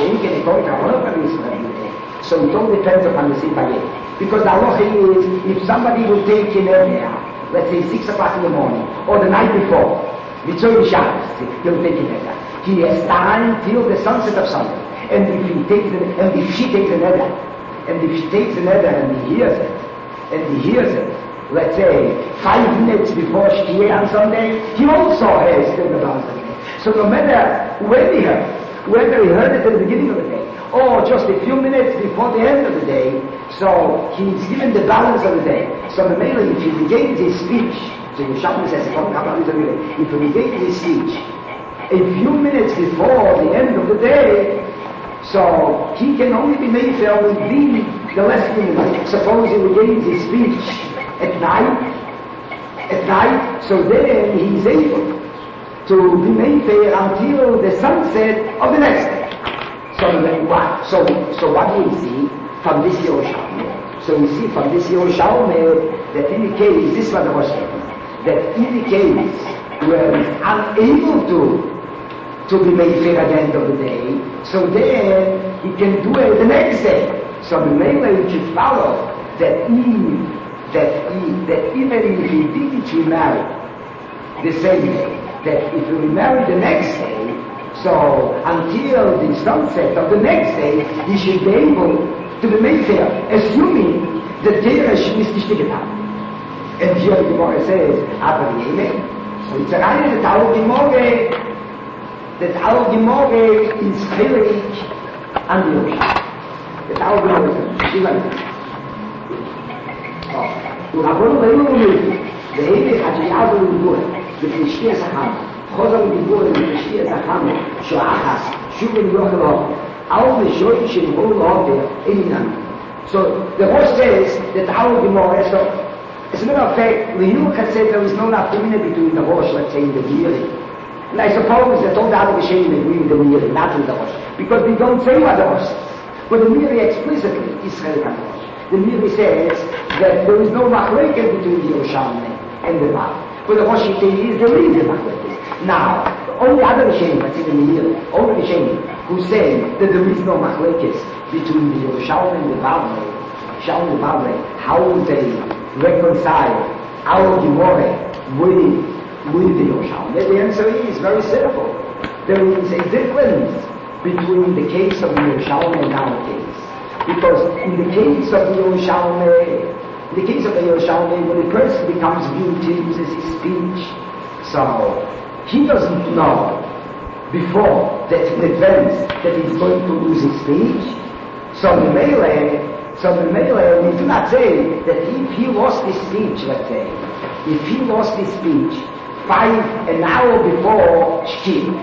So it all depends upon the Sifayeh. Because the halacha is, if somebody will take in earlier, let's say six o'clock in the morning, or the night before, Mitzvah Shabbos, he'll take it earlier. He has time till the sunset of Sunday. And if he takes it, and if she takes it earlier, and if she takes it earlier and he hears it, and he hears it, let's say five minutes before Shkia on Sunday, he also has still the balance of the day. So no matter when he heard, whether he heard it at the beginning of the day, or just a few minutes before the end of the day, so he's given the balance of the day. So the male, if he begins his speech, so Yerushalmi says, if he begins his speech a few minutes before the end of the day, so he can only be made fair within the last few minutes. Suppose he begins his speech at night, at night, so then he's able to be made fair until the sunset of the next day. So then what? So, so what do we see? from this Yerushalmi. So we see from this Yerushalmi that indicates, this was the Rosh Hashanah, that indicates where he's unable to to be made fair at the end of the day, so then he can do it the next day. So the main way we should follow that he, that he, that even if he didn't remarry the same day, that if he remarried the next day, so until the sunset of the next day, he should be able to be made fair, assuming the Teresh is gesticket haben. And here the Gemara says, aber Yeme. So it's a rein in the Tau Gemara, that our Gemara is very on the ocean. That our Gemara is even. Oh, Rabban Leinu, the Heilig Hajiyadu Ugur, the Krishtiya Saham, Chozam Ugur, the Krishtiya Saham, Shoachas, Shubin Yochel, all the Shoish in all order, Eminam. So the Rosh says that our Gemara, so as a matter of fact, the Yuka said there is no nafkamina between the Rosh, let's say, and the Giri. And I suppose that all the other Rishonim agree with the Miri, not with the Rosh, because we don't say what the Rosh says. But the Miri explicitly is Chelik HaRosh. The Miri says that there is no machlekes between the Yerushalmi and the Bab. But the Rosh says there is a machlekes. Now, all the other Rishonim, let's say the Miri, all the Rishonim who say that there is no machlekes between the Yerushalmi and the Bab, Yerushalmi and the Bab, how would they reconcile our Gemara with with the Yerushalmi? The answer is very simple. There is a difference between the case of the Yerushalmi and our case. Because in the case of the Yerushalmi, in the case of the Yerushalmi, when a person becomes guilty, he uses his speech. So he doesn't know before that in advance that he's going to lose his speech. So the Melee, so the Melee, we do not say that if he lost his speech, let's say, if he lost his speech, five an hour before Shkia.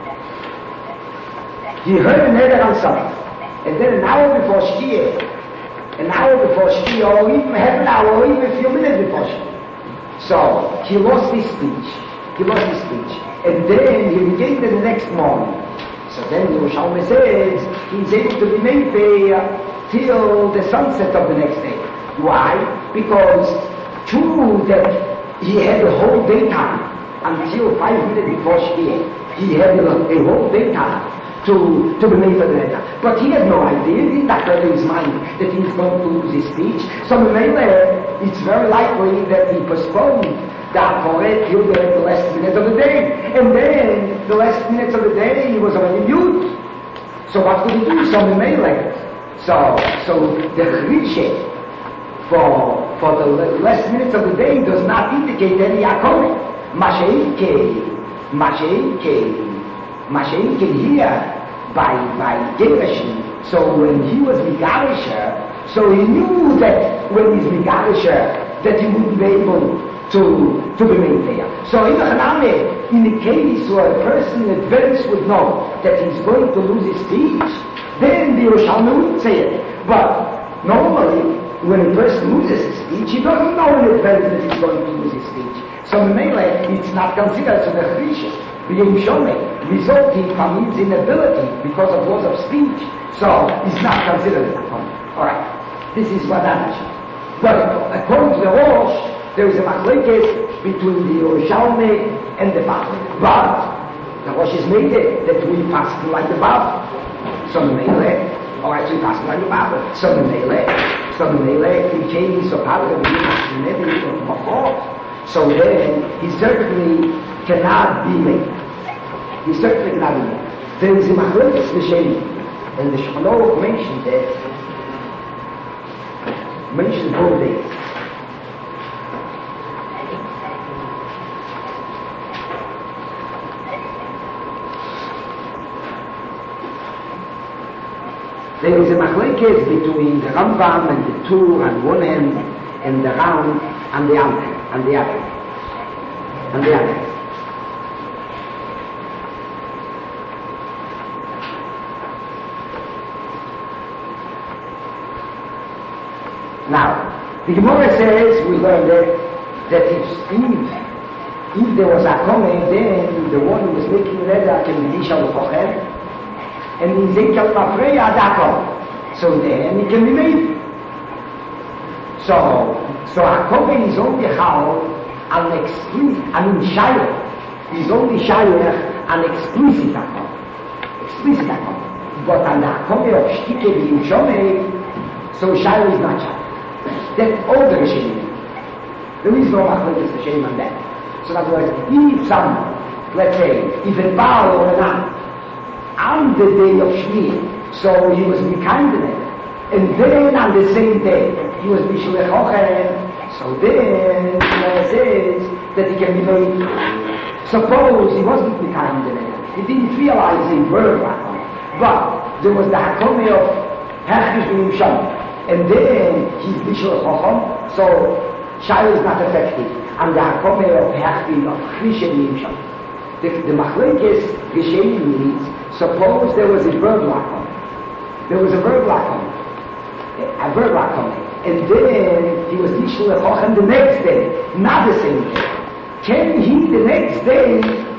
He heard a neder on something, and then an hour before Shkia, an hour before Shkia, or even half an hour, or even a few minutes before Shkia. So he lost his speech. He lost his speech, and then he regained it the next morning. So then Yerushalmi says he's able to remain there till the sunset of the next day. Why? Because true that he had the whole daytime until five minutes before Shkia. He had a, a whole daytime to, to be made for the letter. But he had no idea, he did not have in his mind that he's going to lose his speech. So Memele, it's very likely that he postponed the Aporet till the, the last minutes of the day. And then, the last minutes of the day, he was already mute. So what could he do? So Memele. So, so the Chrishe, for, for the last minutes of the day does not indicate any Akomet. Masha'inke, Masha'inke, Masha'inke here by, by Gerashim. So when he was Megarisher, so he knew that when he's Megarisher, that he wouldn't be able to, to be made there. So in the Haname, in the case where a person in advance would know that he's going to lose his speech, then the Yerushalmi wouldn't say it. But normally, when a person loses his speech, he doesn't know in advance that he's going to lose his speech. So in Mele, it's not considered as a Chrisha, being shown, resulting from his inability because of loss of speech. So it's not considered as a Chrisha. Alright, this is what I mentioned. But according to the Rosh, there is a machlekes between the Yerushalmi and the Bab. But the Rosh has made it that we pass like the Bab. So in Mele, alright, so we pass like the Bab. So in Mele, so in Mele, we came so part of the Mele, so then, he certainly cannot be made. He certainly cannot be made. There is a machlekes Rishonim, and the Shulchan Aruch mentioned that, mentioned both days. There is a machlekes between the Rambam and the Tur on one hand, and the Ram on the other hand. And the other, and the other. Now, the Gemara says, we learned that, that if, if, if there was a comment, then the one who was making leather can be Nishal Kochem, and in Zinkel Mafreya Adako. So then it can be made. So, so Hakome is only how an explicit, I mean Shaila, is only Shaila an explicit Hakome. Explicit Hakome. But an Hakome of Shtike V'Yimshome, so Shaila is not Shaila. That's all the Rishonim. There is no Machlokes Rishonim on that. So in other words, if someone, let's say, if a Baal or an Am, on the day of Shmir, so he was Mekayim, and then on the same day, he was Mishulech Ochem, so then it says that he can be made. Suppose he wasn't Mekayim, he didn't realize a word Hakome, but there was the Hakome of Hechrish V'Yimshom, and then he's Mishulech Ochem, so Shaila is not effective. And the Hakome of Hechrish of Chrish V'Yimshom. The, the Machlokes Rishonim means, suppose there was a verb Hakome. There was a verb Hakome. A verb Hakome. And then he was Mishulech Ochem the next day, not the same day. Can he the next day,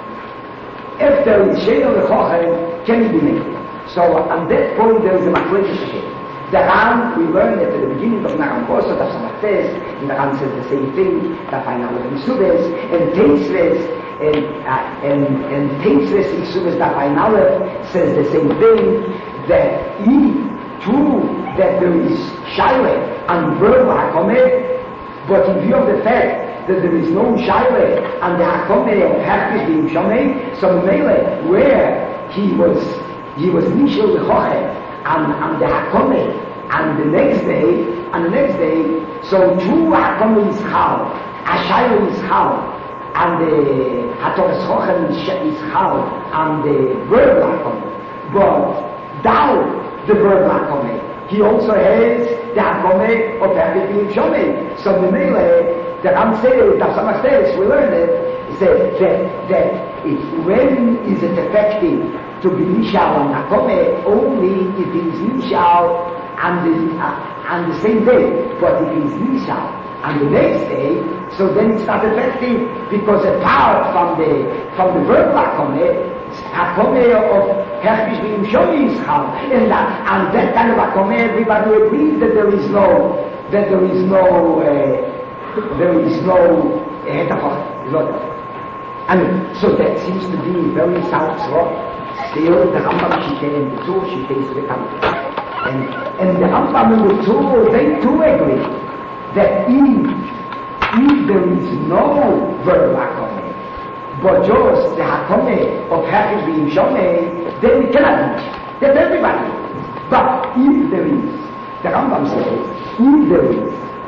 if there is Mishulech Ochem, can he be made? So on that point there is a Machlokes Rishonim. The Ram, we learned at the beginning of Naram Koso, that Samachtes, and the Ram says the same thing, that I know in Subes, and Teisves, and, uh, and, and Teisves in Subes, that I know says the same thing, that he, true, that there is Shaila and verb Hakome, but in view of the fact that there is no Shaila and the Hakome of Hechrish V'Yimshome, so Mele, where he was, he was Mishul L'Chochem, and, and the Hakome, and the next day, and the next day, so true Hakome is Chal, Ashayla is Chal, and the Hatoras Chochem is Chal, and the verb Hakome. But Dal, the verb Hakome, he also has the Hakome of Hechrish V'Yimshome. So the Mele, the Ram says, the Samach says, we learned it, he says that, that it, when is it effective to be Mishal and Hakome, only if it is Mishal on the, uh, on the same day. But if it is Mishal on the next day, so then it's not effective, because apart from the from the verb Hakome, Hakome of Hechrish V'Yimshome is Chal, and that and that kind of Hakome, everybody agrees that there is no that there is no uh, there is no Hetafach. Uh, I mean, so that seems to be very sound slow. Still, the Rambam Shitei and the two Shitei Svekam. And, and the Rambam and the two, they too agree that if, if there is no verb Hakome, but just the Hakome of Hechrish V'Yimshome, then it cannot be. That's everybody. But if there is, the Rambam says, if there is,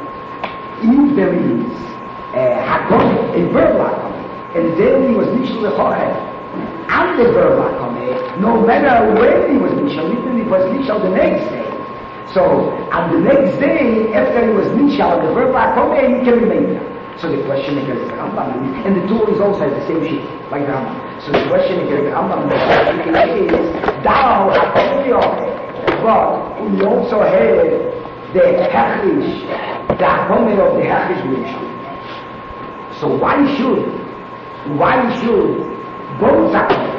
if there is uh, Hakome, a verb Hakome, and then he was Mishul L'Chochem, and the verb Hakome, no matter when he was Mishal, even if it was Mishal the next day. So, on the next day, after he was Mishal, the verb Hakome, he can remain there. So the question is the Rambam, and the two is also the same sheet, like the Rambam. So the question is the Rambam, the question is, Dao Hakome, but we also have the Hechrish, the Hakome of the Hechrish V'Yimshome. So why should, why should both Hakomes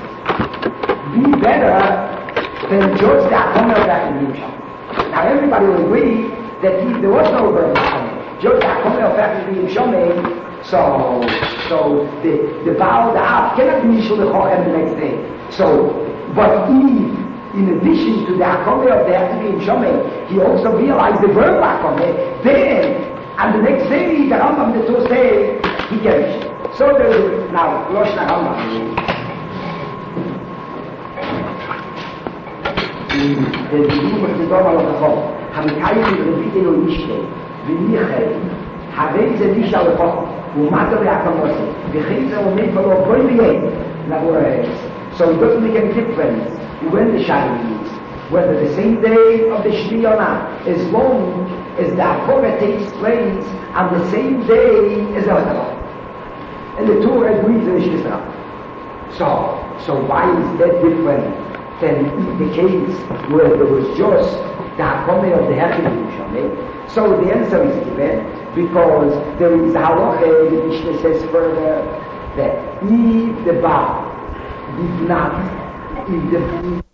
be better than just the Hakome of Hechrish V'Yimshome? Now everybody will agree that if there was no verb Hakome, just the Hakome of Hechrish V'Yimshome, so so the the Baal the Av cannot be Mishul L'Chochem the next day. So, but if in addition to the Hakome of the Hechrish V'Yimshome, he also realized the verb Hakome, then and the next day the Rambam the two say he gets. So there is now Rosh Hashanah. The Dibu B'Chidom Al-Chachom, Hamikayim B'Rebitenu Yishte, V'Nichel, Harei Ze Nisha L'Chachom, U'Mato V'Akamosi, V'Cheize U'Mei V'Lo Koi V'Yeh. In other words, so it doesn't make any difference when the Shaila is, whether the same day of the Shvi or not, as long as the Hakome takes place on the same day as the Hakome. And the two agrees in Shvisra. So, so why is that different than in the case where there was just the Hakome of the Hechrish V'Yimshome? So the answer is given because there is halacha, the Mishnah says further that if the Baal did not, if the